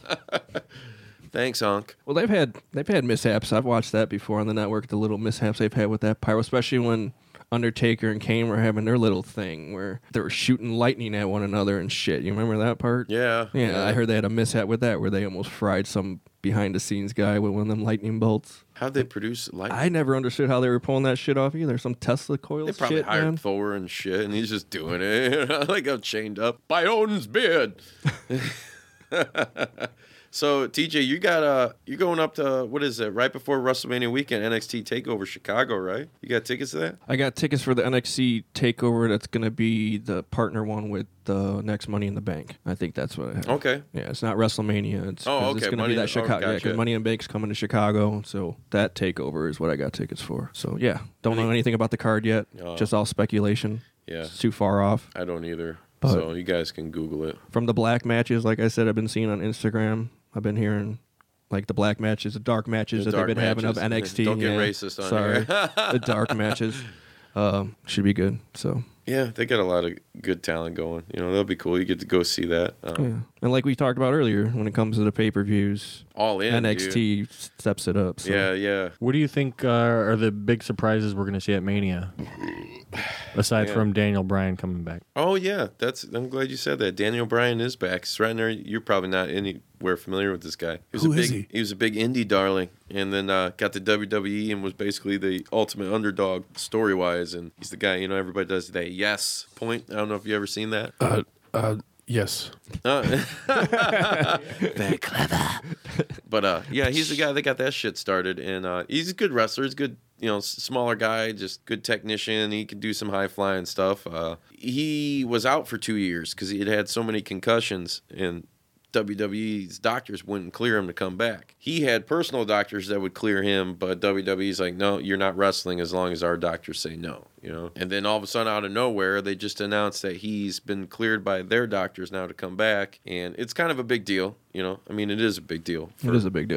Thanks, Unc. Well, they've had they've had mishaps. I've watched that before on the network. The little mishaps they've had with that pyro, especially when Undertaker and Kane were having their little thing where they were shooting lightning at one another and shit. You remember that part? Yeah. Yeah, I heard they had a mishap with that where they almost fried some behind the scenes guy with one of them lightning bolts. How'd they produce light? I never understood how they were pulling that shit off either. Some Tesla coils They probably shit, hired man. Thor and shit, and he's just doing it. Like I'm chained up by Odin's beard. So T J, you got uh, you going up to what is it? Right before WrestleMania weekend, N X T Takeover Chicago, right? You got tickets to that? I got tickets for the N X T takeover. That's going to be the partner one with the next Money in the Bank. I think that's what I have. Okay. Yeah, it's not WrestleMania. It's, Oh, 'cause okay, It's going to Money- be that oh, Chicago. Yeah, gotcha. 'cause Money in the Bank's coming to Chicago, so that takeover is what I got tickets for. So yeah, don't know anything about the card yet. Oh. Just all speculation. Yeah, It's too far off. I don't either. But- so you guys can Google it. From the black matches, like I said, I've been seeing on Instagram. I've been hearing like the black matches, the dark matches The that dark they've been having of matches. N X T. Don't get yeah. racist on Sorry. here. The dark matches um, should be good. So Yeah, they got a lot of good talent going. You know, that'll be cool. You get to go see that. Um, yeah. And like we talked about earlier, when it comes to the pay per views, All in, N X dude. T steps it up. So. Yeah, yeah. What do you think uh, are the big surprises we're going to see at Mania? Aside Yeah. from Daniel Bryan coming back. Oh yeah, that's. I'm glad you said that. Daniel Bryan is back. He's right there. You're probably not anywhere familiar with this guy. He was Who a big, is he? He was a big indie darling, and then uh, got to W W E and was basically the ultimate underdog story wise. And he's the guy. You know, everybody does that yes point. I don't know if you ever seen that. Uh, uh, yes. Uh, Very clever. But uh, yeah, he's the guy that got that shit started, and uh, he's a good wrestler. He's a good, you know, s- smaller guy, just good technician. He can do some high flying stuff. Uh, he was out for two years because he had had so many concussions, and W W E's doctors wouldn't clear him to come back. He had personal doctors that would clear him, but W W E's like, no, you're not wrestling as long as our doctors say no. You know, and then all of a sudden, out of nowhere, they just announced that he's been cleared by their doctors now to come back, and it's kind of a big deal. You know, I mean, it is a big deal. It is a big deal.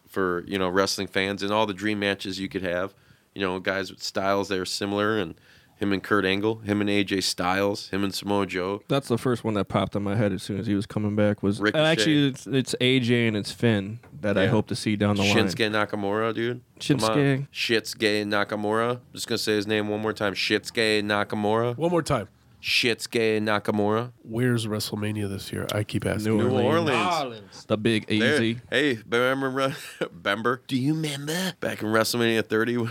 for, you know, wrestling fans and all the dream matches you could have. You know, guys with styles that are similar, and him and Kurt Angle, him and A J Styles, him and Samoa Joe. That's the first one that popped in my head as soon as he was coming back. Was Ricochet. actually it's, it's A J and it's Finn that I Yeah. hope to see down the line. Shinsuke Nakamura, dude. Come on. Shinsuke. Shitsuke Nakamura. I'm just going to say his name one more time. Shitsuke Nakamura. One more time. Shitsuke Nakamura. Where's WrestleMania this year? I keep asking. New New Orleans. Orleans. The big There. easy. Hey, remember, remember? Do you remember back in WrestleMania thirty? What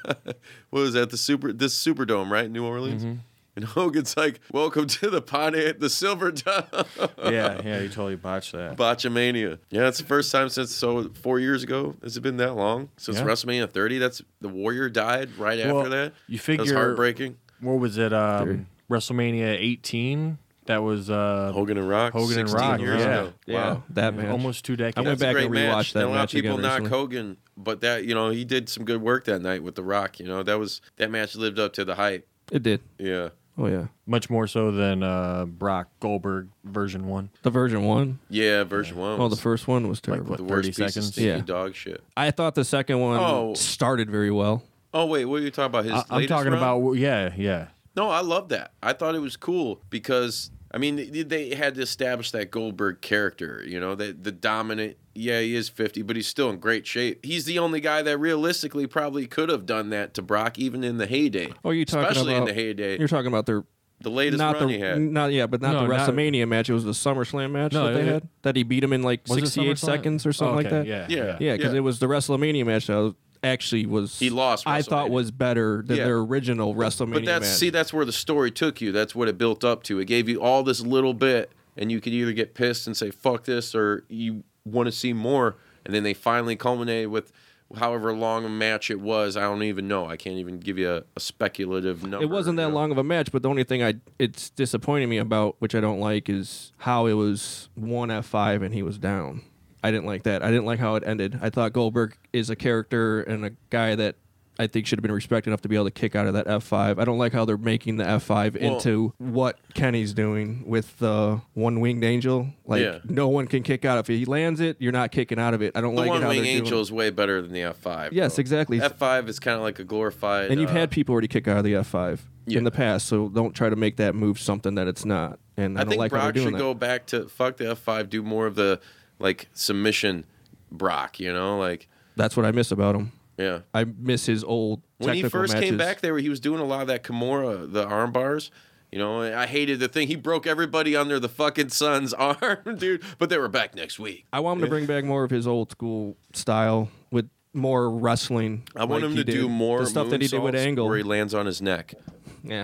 was that? The super, this Superdome, right? New Orleans. Mm-hmm. And Hogan's like, "Welcome to the Pontiac, the Silver Dome." yeah, yeah, you totally botched that. Botchamania. Yeah, it's the first time since so four years ago. Has it been that long since Yeah. WrestleMania thirty? That's the Warrior died right Well, after that. you That was figure- heartbreaking. What was it? Um, Dude. WrestleMania eighteen. That was uh, Hogan and Rock. Hogan and sixteen Rock, years yeah. ago. Yeah, Wow. that match. almost two decades. I went That's a back great and match. rewatched that And a lot match of people again knock recently. Hogan, but that you know he did some good work that night with The Rock. You know that was that match lived up to the hype. It did. Yeah, Oh yeah, Much more so than uh, Brock Goldberg version one. the version one. yeah. Version one. Oh, the Was first one was terrible. what, the worst thirty piece of seconds? stinky Yeah. dog shit. I thought the second one Oh. started very well. Oh wait, what are you talking about? His I, I'm latest talking run? about yeah, yeah. No, I love that. I thought it was cool because I mean they, they had to establish that Goldberg character. You know, the the dominant. Yeah, he is fifty, but he's still in great shape. He's the only guy that realistically probably could have done that to Brock, even in the heyday. Oh, you talking especially about in the heyday. You're talking about their The latest not run the he had. not yeah, but not No, the not- WrestleMania match. It was the SummerSlam match No, that they it- had. That he beat him in like Was it sixty-eight SummerSlam? seconds or something Oh, like okay, that. Yeah, Yeah. Yeah, because Yeah. it was the WrestleMania match that was, actually was He lost I thought WrestleMania. was better than Yeah. their original WrestleMania But that's match. see, that's where the story took you. That's what it built up to. It gave you all this little bit, and you could either get pissed and say "fuck this," or you want to see more. And then they finally culminated with however long a match it was. I don't even know. I can't even give you a, a speculative number. It wasn't that you know? long of a match, but the only thing I it's disappointing me about, which I don't like, is how it was one F five and he was down. I didn't like that. I didn't like how it ended. I thought Goldberg is a character and a guy that I think should have been respected enough to be able to kick out of that F five. I don't like how they're making the F five Well- into what Kenny's doing with the one-winged angel. Like, Yeah. no one can kick out. If he lands it, you're not kicking out of it. I don't The like it One how Wing they're Angel doing is way better than the F five. Yes, bro. exactly. F five is kind of like a glorified. And you've uh, had people already kick out of the F five Yeah. in the past, so don't try to make that move something that it's not. And I, I don't think like how Brock they're doing should that. go back to fuck the F five. Do more of the like submission Brock. You know, like That's what I miss about him. yeah. I miss his old When he technical first matches. came back there, he was doing a lot of that Kimura, the arm bars. You know, I hated the thing. He broke everybody under the fucking sun's arm, dude. But they were back next week. I want him to bring back more of his old school style with more wrestling. I want like him he to did. do more the stuff that he did with moonsaults Angle. where he lands on his neck. Yeah.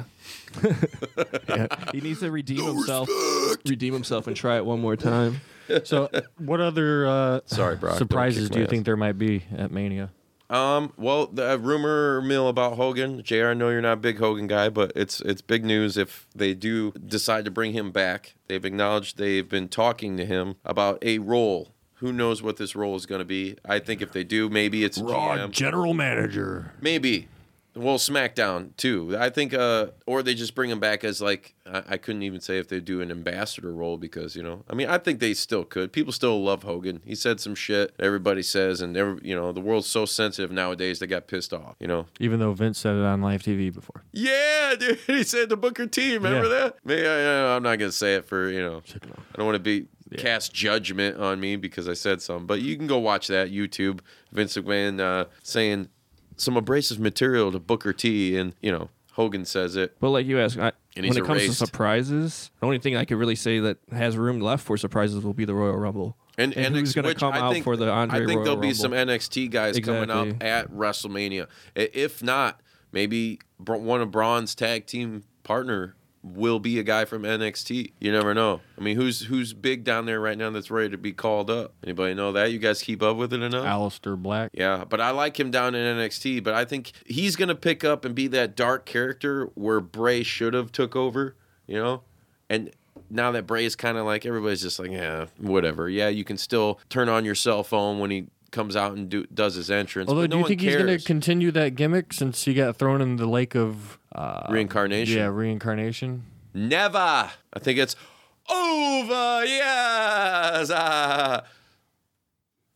yeah. He needs to redeem himself. Redeem himself and try it one more time. So, what other uh, Sorry, Brock. Don't surprises kick do my you ass. think there might be at Mania? Um, well, the rumor mill about Hogan, J R, I know you're not a big Hogan guy, but it's it's big news if they do decide to bring him back. They've acknowledged they've been talking to him about a role. Who knows what this role is going to be? I think if they do, maybe it's a G M. General Manager. Maybe. Well, SmackDown too. I think, uh, or they just bring him back as like I, I couldn't even say if they do an ambassador role because you know I mean I think they still could. People still love Hogan. He said some shit everybody says, and every, you know the world's so sensitive nowadays. They got pissed off. You know. Even though Vince said it on live T V before. Yeah, dude. He said the Booker T. Remember Yeah. that? Maybe I, I'm not gonna say it for you know. I don't want to be Yeah. cast judgment on me because I said something, but you can go watch that YouTube. Vince McMahon uh, saying some abrasive material to Booker T, and you know Hogan says it. But like you asked, I, And when he's it comes erased. to surprises, the only thing I could really say that has room left for surprises will be the Royal Rumble. And, And and who's gonna which come I out think, for the Andre I think Royal there'll be Rumble? some N X T guys coming up Exactly. at WrestleMania. I- If not, maybe Bra- one of Braun's tag team partner will be a guy from N X T. You never know. I mean, who's who's big down there right now that's ready to be called up? Anybody know that? You guys keep up with it enough? Aleister Black. Yeah, but I like him down in N X T. But I think he's gonna pick up and be that dark character where Bray should have took over. You know, and now that Bray's kind of like everybody's just like, yeah, whatever. Yeah, you can still turn on your cell phone when he comes out and do, does his entrance. Although, but no do you one think cares. he's going to continue that gimmick since he got thrown in the lake of uh, Reincarnation? Yeah, reincarnation. Never. I think it's over. Yes. Ah.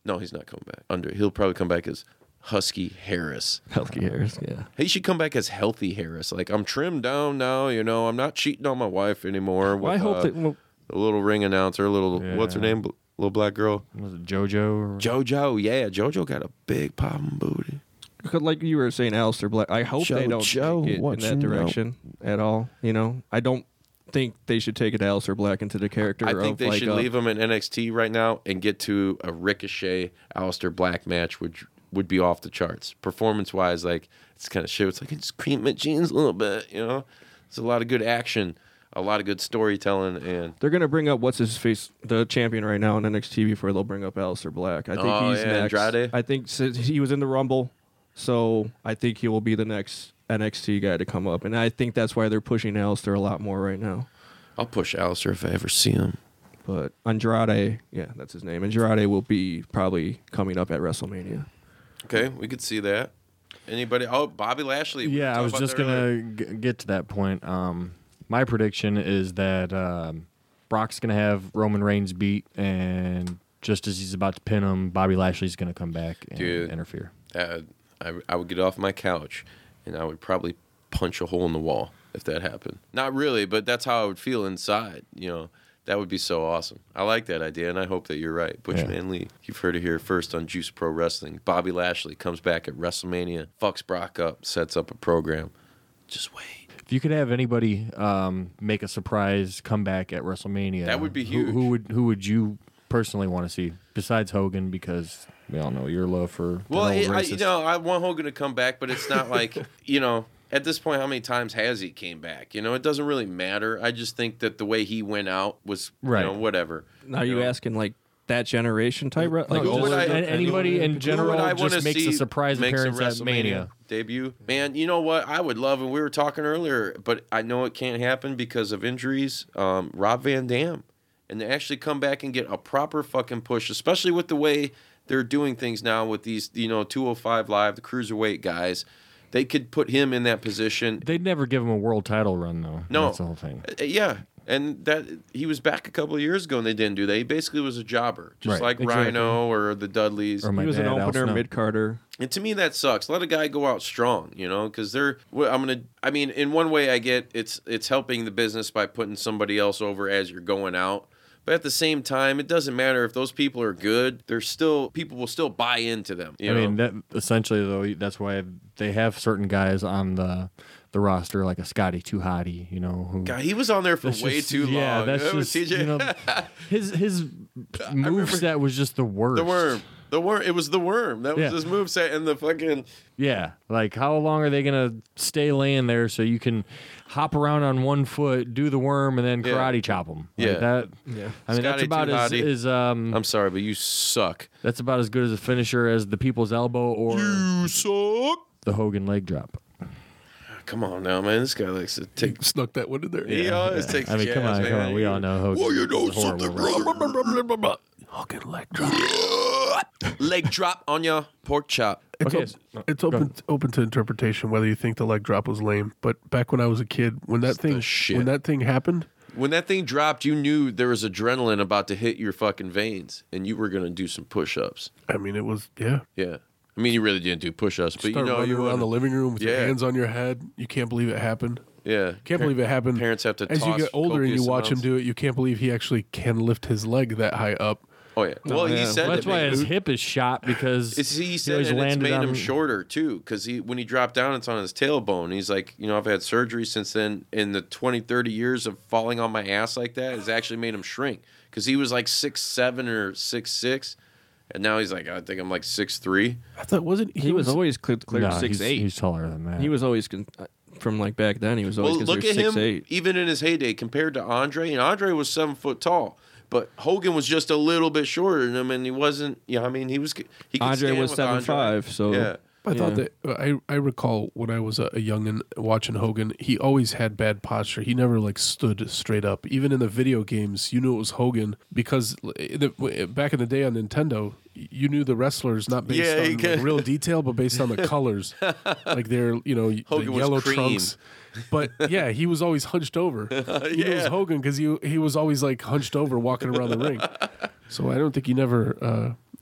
No, he's not coming back. Under he'll probably come back as Husky Harris. Husky Harris, yeah. He should come back as Healthy Harris. Like, I'm trimmed down now, you know. I'm not cheating on my wife anymore. Well, I with, hope uh, that. Well, the little ring announcer, little Yeah. what's her name, Bl- little black girl, Was it JoJo? Or? JoJo. Yeah, JoJo got a big popping booty. because like you were saying, Aleister Black. I hope they don't JoJo, take it what in you that know. direction at all. You know, I don't think they should take it Aleister Black into the character. I think of they like should a- leave him in N X T right now and get to a Ricochet Aleister Black match, which would be off the charts. Performance wise, like it's kind of shit. It's like it's cream my jeans a little bit, you know. It's a lot of good action, a lot of good storytelling, and They're gonna bring up what's his face, the champion right now in N X T before they'll bring up Aleister Black. I think Oh, he's yeah, next. Andrade? I think since he was in the Rumble, so I think he will be the next N X T guy to come up, and I think that's why they're pushing Aleister a lot more right now. I'll push Aleister if I ever see him. But Andrade, yeah, that's his name. Andrade will be probably coming up at WrestleMania. Okay, we could see that. Anybody? Oh, Bobby Lashley. We Yeah, I talked was about just that earlier. gonna g- get to that point. Um, my prediction is that um, Brock's gonna have Roman Reigns beat, and just as he's about to pin him, Bobby Lashley's gonna come back and Dude. interfere. Uh, I, I would get off my couch and I would probably punch a hole in the wall if that happened. Not really, but that's how I would feel inside. You know, that would be so awesome. I like that idea, and I hope that you're right. Butchman Yeah. Lee, you've heard it here first on Juice Pro Wrestling. Bobby Lashley comes back at WrestleMania, fucks Brock up, sets up a program. Just wait. If you could have anybody um, make a surprise comeback at WrestleMania, That would be who- huge. Who, would who would you personally want to see besides Hogan? Because we all know your love for the Well, whole I, I- racist. you know, I want Hogan to come back, but it's not like, you know, at this point, how many times has he came back? You know, it doesn't really matter. I just think that the way he went out was, Right. you know, whatever. Now you know? asking like that generation type, re- like Who would older- I- An- anybody in Who general would I just wanna makes a see surprise makes a appearance at Mania. debut. Man, you know what? I would love, and we were talking earlier, but I know it can't happen because of injuries. Um, Rob Van Dam, and to actually come back and get a proper fucking push, especially with the way they're doing things now with these, you know, two oh five Live, the cruiserweight guys. They could put him in that position. They'd never give him a world title run though. No. That's the whole thing. Uh, Yeah, and that he was back a couple of years ago, and they didn't do that. He basically was a jobber, just Right, like exactly. Rhino or the Dudleys. Or my he was an dad, Al opener, Snow. mid Carter. And to me, that sucks. Let a guy go out strong, you know, because they're. well, I'm gonna. I mean, in one way, I get it's it's helping the business by putting somebody else over as you're going out. But at the same time, it doesn't matter if those people are good. They're still people will still buy into them. You I know? mean, that essentially though, that's why they have certain guys on the the roster like a Scotty Too Hottie, you know. Who, God, he was on there for that's way just- too long. Yeah, that's That was just T J. you know, his his moveset was just the worst. the worm, the worm. It was the worm. That was Yeah. his moveset, and the fucking. Yeah, like how long are they gonna stay laying there so you can hop around on one foot, do the worm, and then Yeah. karate chop them? Like Yeah. that. Yeah. I mean, that's Scotty about Too as, Hottie. as um I'm sorry, but you suck. that's about as good as a finisher as the People's Elbow or You suck. the Hogan leg drop. Come on now, man. This guy likes to take. Snuck that one in there. He always takes. I mean, come jabs, on, come man. on. We all know Hogan. Well, you know is a horrible something, wrestler. brother. Hogan leg drop. Leg drop on your pork chop. It's, Okay, op- so- it's go open ahead. open to interpretation whether you think the leg drop was lame. But back when I was a kid, when that It's the thing shit. when that thing happened, When that thing dropped, you knew there was adrenaline about to hit your fucking veins, and you were gonna do some push-ups. I mean, it was yeah. Yeah, I mean, you really didn't do push-ups, but you Start know running you around the wanna- living room with your Yeah. hands on your head. You can't believe it happened. Yeah, Can't believe it happened. Parents have to. As you toss get older and you copious watch him amounts. do it, you can't believe he actually can lift his leg that high up. Oh yeah. Well, he yeah. said Well, that's to why me- his hip is shot because It's, he said always and it's landed made on- him shorter too, because he when he dropped down, it's on his tailbone. He's like, you know, I've had surgery since then. In the twenty, thirty years of falling on my ass like that, it's actually made him shrink. Because he was like six seven or six six, and now he's like, I think I'm like six three. I thought wasn't He, was, always clear, clear No, six he's, eight. he's taller than that. He was always con- uh, from like back then. He was always Well, look considered at him, six eight. even in his heyday, compared to Andre. And Andre was seven foot tall, but Hogan was just a little bit shorter than him, and he wasn't. Yeah, I mean, he was. He could Andre stand was with seven Andre. five. So Yeah. I thought Yeah. that uh, I I recall when I was a, a youngin watching Hogan, he always had bad posture. He never like stood straight up. Even in the video games, you knew it was Hogan because the, w- back in the day on Nintendo, you knew the wrestlers not based Yeah, you on can- like, real detail, but based on the colors, like they're you know Hogan the was yellow cream. trunks. But yeah, he was always hunched over. You knew it was Yeah. Hogan because he he was always like hunched over walking around the ring. So I don't think he never. Uh,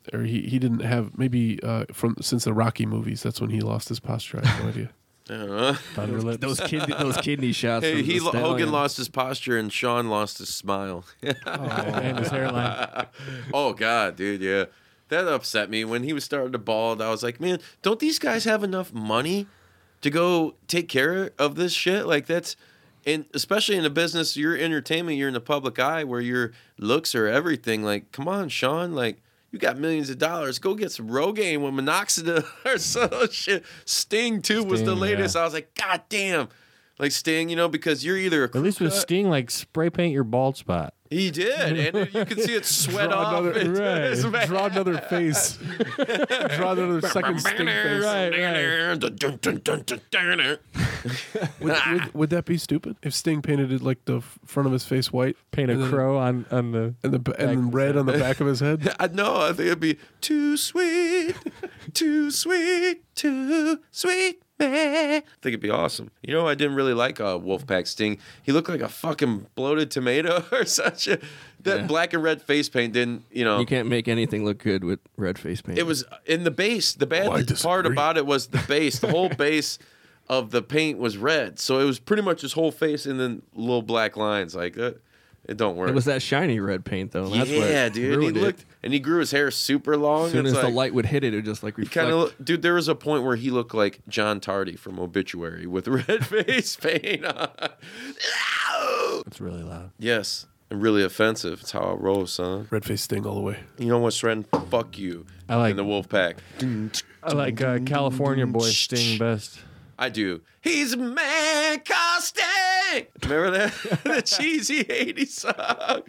or he, he didn't have maybe uh, from since the Rocky movies. That's when he lost his posture. I have no idea. I don't know. Thunder lips. Those kidney, those kidney shots. Hey, from he the Hogan Stallion. lost his posture and Sean lost his smile. and his hairline. Oh God, dude, yeah, that upset me when he was starting to bald. I was like, man, don't these guys have enough money to go take care of this shit? Like that's, and especially in a business, you're entertainment, you're in the public eye where your looks are everything. Like, come on, Sean, like. You got millions of dollars. Go get some Rogaine with minoxidil or some shit. Sting too was the Sting, latest. yeah. I was like, God damn, like Sting, you know, because you're either a At least with cut- Sting, like spray paint your bald spot. He did, and you could see it sweat Draw off. another- into right. his mouth. Draw another face. Draw another second Sting face. Would, would, would that be stupid if Sting painted it like the f- front of his face white, Paint a And then- crow on, on the. and the and then red on the back of his head? I know. I think it'd be too sweet, too sweet, too sweet, man. I think it'd be awesome. You know, I didn't really like uh, Wolfpack Sting. He looked like a fucking bloated tomato or such. A, that Yeah. black and red face paint didn't, you know. You can't make anything look good with red face paint. It was in the base. The bad Oh, I part disagree. about it was the base. The whole base of the paint was red, so it was pretty much his whole face and then little black lines. Like that, it don't work. It was that shiny red paint though. That's yeah, what dude. He ruined it. looked, and he grew his hair super long. As soon It's as the like- light would hit it, it would just like He reflect. kind of, dude. There was a point where he looked like John Tardy from Obituary with red face paint on. It's really loud. Yes, and really offensive. It's how I roll, son. Red face Sting all the way. You know what, Shredden? Fuck you. I like- in the Wolf Pack. I like uh, California Boy Sting best. I do. He's a man called Sting. Remember that? The cheesy eighties song.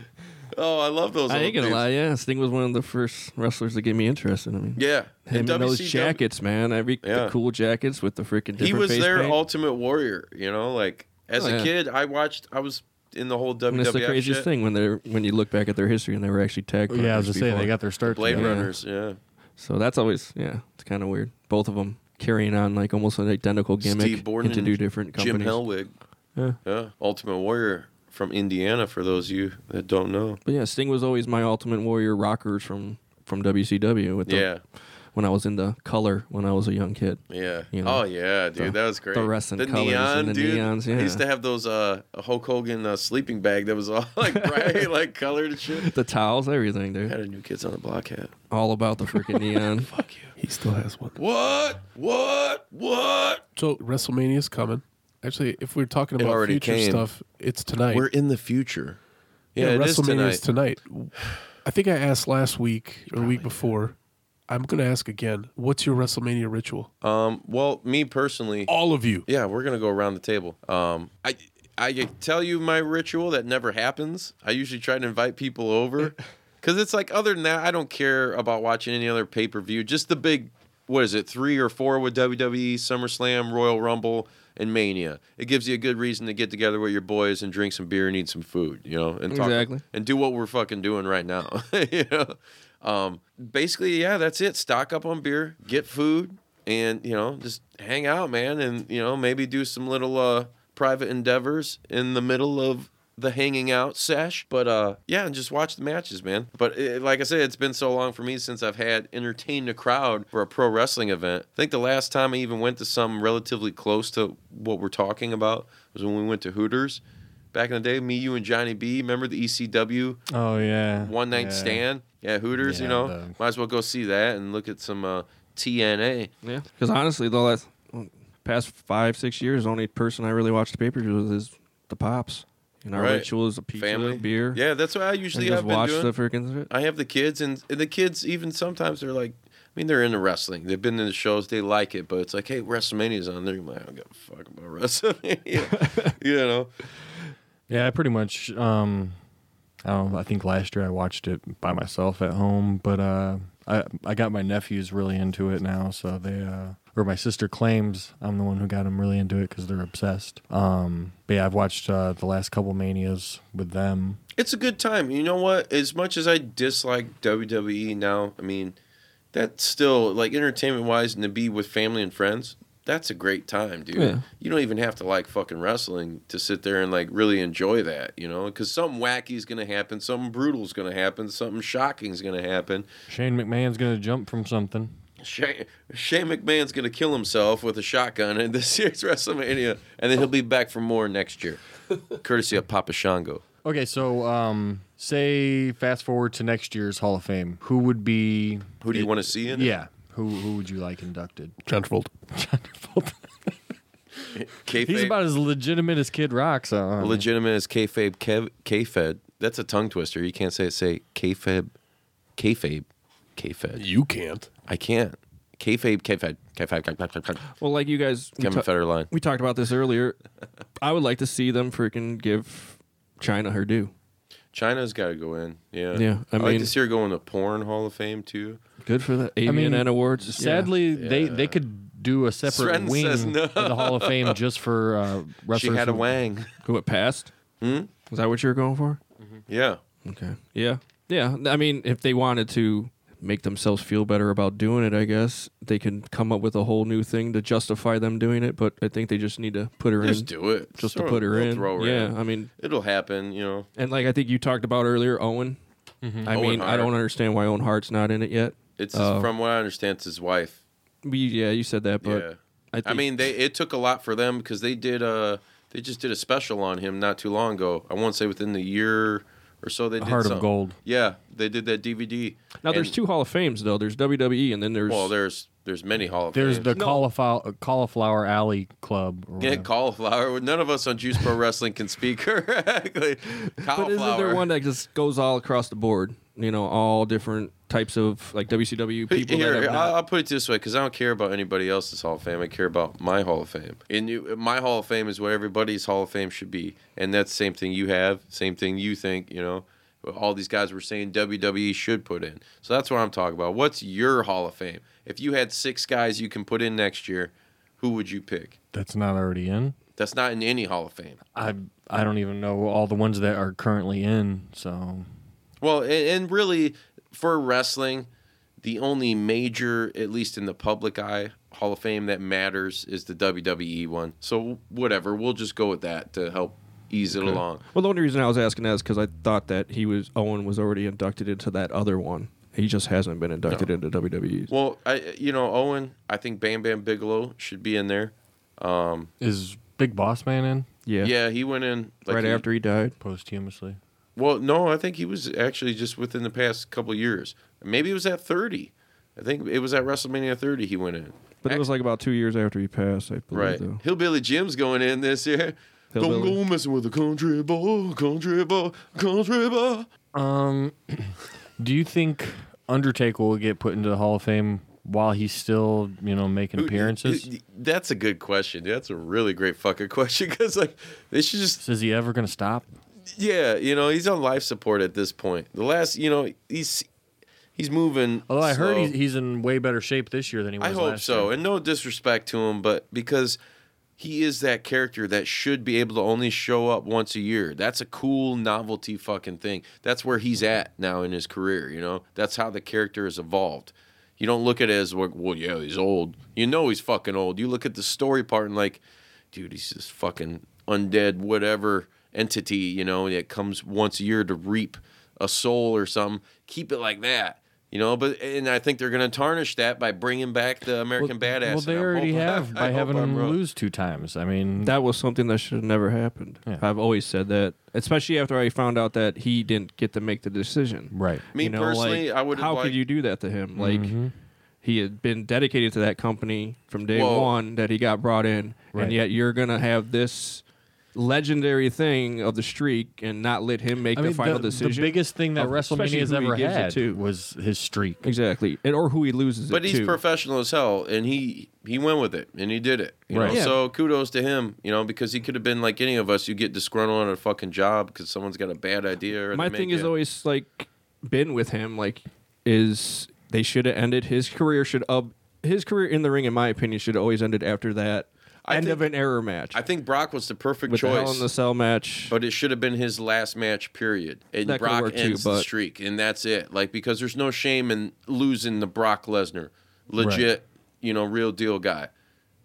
Oh, I love those. I ain't old gonna themes. lie, yeah. Sting was one of the first wrestlers to get me interested. I mean, Yeah, him And in those W C W jackets, man. Every Yeah. the cool jackets with the freaking. He different was face their paint. ultimate warrior. You know, like as Oh, a yeah. kid, I watched. I was in the whole And W that's W F the craziest shit. thing when they're when you look back at their history and they were actually tag. Yeah, I was partners gonna say before. they got their start. Blade together. Runners. Yeah. So that's always yeah, it's kind of weird. Both of them carrying on like almost an identical gimmick Steve Borden into and two different Jim companies. Hellwig. Yeah. Yeah, Ultimate Warrior from Indiana. For those of you that don't know. But yeah, Sting was always my Ultimate Warrior rockers from from W C W. With the, Yeah. when I was into color when I was a young kid. Yeah. You know, oh yeah, dude, the- that was great. the wrestling the colors neon, and the dude. neons, I used yeah. to have those uh Hulk Hogan uh, sleeping bag that was all like bright, like colored and shit. The towels, everything, I dude. had a New Kids on the Block hat. All about the freaking neon. Fuck you. He still has one. What? What? What? So WrestleMania's coming. Actually, if we're talking It about already future came. stuff, it's tonight. We're in the future. Yeah, it is WrestleMania's tonight. tonight. I think I asked last week or the week before. I'm going to ask again. What's your WrestleMania ritual? Um, well, me personally, All of you. yeah, we're gonna go around the table. Um, I I tell you my ritual that never happens. I usually try to invite people over because it's like other than that, I don't care about watching any other pay per view. Just the big, what is it, three or four with W W E, SummerSlam, Royal Rumble, and Mania. It gives you a good reason to get together with your boys and drink some beer and eat some food, you know, and talk Exactly. and do what we're fucking doing right now. you know, um, basically, yeah, that's it. Stock up on beer, get food, and you know, just hang out, man, and you know, maybe do some little uh, private endeavors in the middle of the hanging out sesh. But uh, yeah, and just watch the matches, man. But it, like I said, it's been so long for me since I've had entertained a crowd for a pro wrestling event. I think the last time I even went to something relatively close to what we're talking about was when we went to Hooters. Back in the day, me, you, and Johnny B. Remember the E C W Oh yeah. one night Yeah. stand? Yeah, Hooters. you Yeah, know, the- might as well go see that and look at some uh, T N A. Yeah, because honestly, the last past five six years, the only person I really watched the papers with is the Pops. And our Right. ritual is a pizza, Family beer. Yeah, that's what I and usually just have been watch doing. the freaking shit. I have the kids, and the kids even sometimes they're like, I mean, they're into wrestling. They've been in the shows, they like it, but it's like, hey, WrestleMania's on. They're like, I don't give a fuck about WrestleMania, you know. Yeah, I pretty much. Um, I don't know. I think last year I watched it by myself at home, but uh, I I got my nephews really into it now. So they, uh, or my sister claims I'm the one who got them really into it because they're obsessed. Um, but yeah, I've watched uh, the last couple Manias with them. It's a good time. You know what? As much as I dislike W W E now, I mean, that's still like entertainment wise, and to be with family and friends, That's a great time, dude. Yeah. You don't even have to like fucking wrestling to sit there and like really enjoy that, you know? Because something wacky is going to happen, something brutal is going to happen, something shocking is going to happen. Shane McMahon's gonna jump from something. Shane, Shane McMahon's going to kill himself with a shotgun in this year's WrestleMania, and then he'll be back for more next year, courtesy of Papa Shango. Okay, so um, say fast forward to next year's Hall of Fame. Who would be? Who do you want to see in it? Yeah, who who would you like inducted? John Travolta. Kayfabe, He's about as legitimate as Kid Rock. So I mean, legitimate as kayfabe, kev, kayfed. That's a tongue twister. You can't say it. Say kayfabe, kayfabe, kayfed. You can't. I can't. Kayfabe, kayfed, kayfabe, kayfabe, kayfabe. Well, like you guys, we, Kevin ta- Federline. we talked about this earlier. I would like to see them freaking give China her due. China's got to go in. Yeah. Yeah, I I like mean- to see her go in the Porn Hall of Fame too. Good for the I A V N mean, Awards. sadly, they Yeah. they could do a separate Sren wing says no. of the Hall of Fame just for uh, wrestlers. She had a who- wang. Yeah. Who it passed? Hmm? Was that what you were going for? Yeah. Okay. Yeah. Yeah. I mean, if they wanted to make themselves feel better about doing it, I guess they can come up with a whole new thing to justify them doing it. But I think they just need to put her Just in, do it. just Throw- to put her they'll in. Throw her yeah. in. I mean, It'll happen, you know. and like I think you talked about earlier, Owen. Mhm. I Owen mean, I Hart. don't understand why Owen Hart's not in it yet. It's Uh, from what I understand, it's his wife. We, yeah, you said that, but yeah. I, think, I mean, they it took a lot for them because they did uh they just did a special on him not too long ago. I won't say within the year or so they did Heart of something. Gold. Yeah, they did that D V D. now there's And- two Hall of Fames though. There's W W E and then there's Well, there's there's many Hall of There's Fames. the No. cauliflower, cauliflower Alley Club. or Yeah, whatever. cauliflower. None of us on Juice Pro Wrestling can speak correctly. But Cauliflower. isn't there one that just goes all across the board? You know, all different types of like W C W people Here, that have I'll, not. I'll put it this way because I don't care about anybody else's Hall of Fame. I care about my Hall of Fame. And you, my Hall of Fame is what everybody's Hall of Fame should be. And that's the same thing you have, same thing you think, you know. All these guys were saying W W E should put in. So that's what I'm talking about. What's your Hall of Fame? If you had six guys you can put in next year, who would you pick? That's not already in. That's not in any Hall of Fame. I I don't even know all the ones that are currently in. So Well, and, and really, for wrestling, the only major, at least in the public eye, Hall of Fame that matters is the W W E one. So whatever, we'll just go with that to help ease it along. Well, the only reason I was asking that is because I thought that he was Owen was already inducted into that other one. He just hasn't been inducted into W W E. Well, I, you know, Owen, I think Bam Bam Bigelow should be in there. Um, is Big Boss Man in Yeah, yeah. he went in like right he- after he died. posthumously? Well, no, I think he was actually just within the past couple of years. Maybe it was at thirty. I think it was at WrestleMania thirty he went in. But it was like about two years after he passed, I believe. Right. Though. Hillbilly Jim's going in this year. Don't Hillbilly. go messing with the country boy, country boy, country boy. Um, do you think Undertaker will get put into the Hall of Fame while he's still, you know, making appearances? That's a good question. That's a really great fucking question because, like, they should just, Is he ever going to stop? yeah, you know, he's on life support at this point. The last, you know, he's he's moving. Although I heard slow. he's, he's in way better shape this year than he was I hope last so. year. And no disrespect to him, but because he is that character that should be able to only show up once a year. That's a cool novelty fucking thing. That's where he's at now in his career, you know? That's how the character has evolved. You don't look at it as, like, well, yeah, he's old. You know he's fucking old. You look at the story part and like, dude, he's this fucking undead whatever entity, you know, that comes once a year to reap a soul or something. Keep it like that. You know, but and I think they're going to tarnish that by bringing back the American Badass. Well, they and I already hope- have I by hope having I'm him wrong. lose two times. I mean, That was something that should have never happened. Yeah. I've always said that, especially after I found out that he didn't get to make the decision. right. Me You know, personally, like, I would. How like, could you do that to him? Like Mhm. he had been dedicated to that company from day Well- one that he got brought in, Right. and yet you're gonna have this legendary thing of the streak and not let him make I mean, the final the, decision. the biggest thing that of- especially WrestleMania has who he ever gives it had to. was his streak. Exactly, and or who he loses But it he's to. professional as hell, and he he went with it, and he did it. You Right. know? Yeah. So kudos to him. You know, because he could have been like any of us. You get disgruntled on a fucking job because someone's got a bad idea. Or My they thing make is you- always like been with him. Like, is they should have ended his career. Should uh, his career in the ring, in my opinion, should have always ended after that I end think- of an error match I think Brock was the perfect with the Hell choice. in the Cell match. But it should have been his last match, period. And That could Brock work too, ends the but- streak, and that's it. Like, because there's no shame in losing the Brock Lesnar, legit, you know, real deal guy.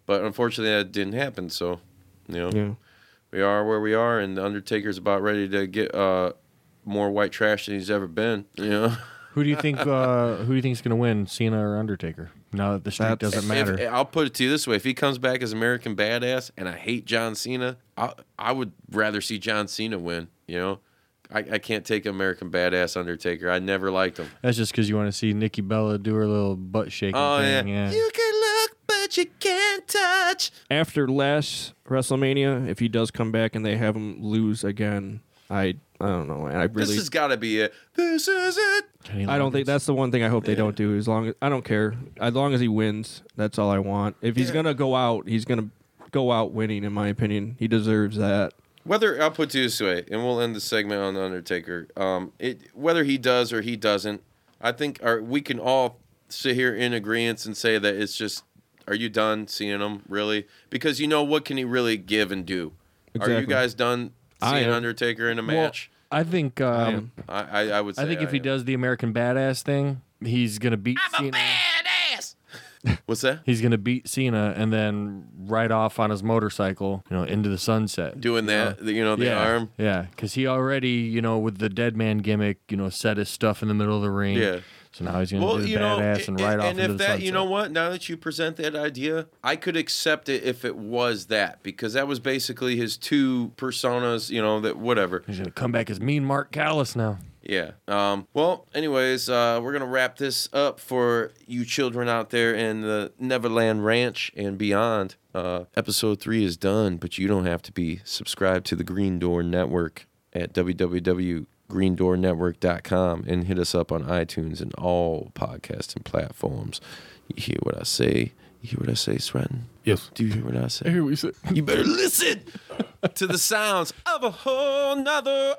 But unfortunately, that didn't happen. So, you know, Yeah. we are where we are, and the Undertaker's about ready to get uh, more white trash than he's ever been. You know. Who do you think? Uh, who do you think is going to win, Cena or Undertaker? Now that the streak That's- doesn't matter. If, I'll put it to you this way: if he comes back as American Badass, and I hate John Cena, I I would rather see John Cena win. You know, I, I can't take American Badass Undertaker. I never liked him. That's just because you want to see Nikki Bella do her little butt shaking Oh thing. yeah. Yeah. You can look, but you can't touch. After last WrestleMania, if he does come back and they have him lose again, I I don't know. I really This has got to be it. This is it. Kenny I don't think Loggins. that's the one thing I hope they don't do. As long as I don't care, as long as he wins, that's all I want. If he's Yeah. gonna go out, he's gonna go out winning. In my opinion, he deserves that. Whether I'll put it this way, and we'll end the segment on the Undertaker. Um, it whether he does or he doesn't, I think our, we can all sit here in agreement and say that it's just, are you done seeing him really? Because you know what can he really give and do? Are you Exactly. guys done I seeing am. Undertaker in a Well, match? I think. Um, I am. I, I I would say I think if he am. does the American Badass thing, he's gonna beat Cena. badass. What's that? He's gonna beat Cena and then ride off on his motorcycle, you know, into the sunset. Doing that, the- you know, the yeah, arm. yeah, because he already, you know, with the dead man gimmick, you know, set his stuff in the middle of the ring. Yeah. So now he's gonna Well, do the you know, badass and a- ride off and into if the that, sunset. you know what? Now that you present that idea, I could accept it if it was that, because that was basically his two personas. You know, that whatever. He's gonna come back as Mean Mark Callis now. Yeah. Um, well, anyways, uh, we're going to wrap this up for you children out there in the Neverland Ranch and beyond. Uh, episode three is done, but you don't have to be subscribed to the Green Door Network at w w w dot green door network dot com and hit us up on iTunes and all podcasting platforms. You hear what I say? You hear what I say, Sretton? Yes. Do you hear what I I say? hear what you said. You better listen to the sounds of a whole nother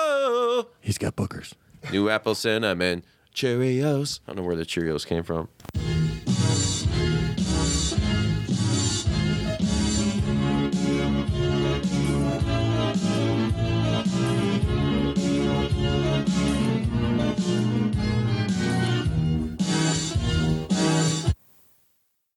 oh. He's got bookers. New apple cinnamon Cheerios. I don't know where the Cheerios came from.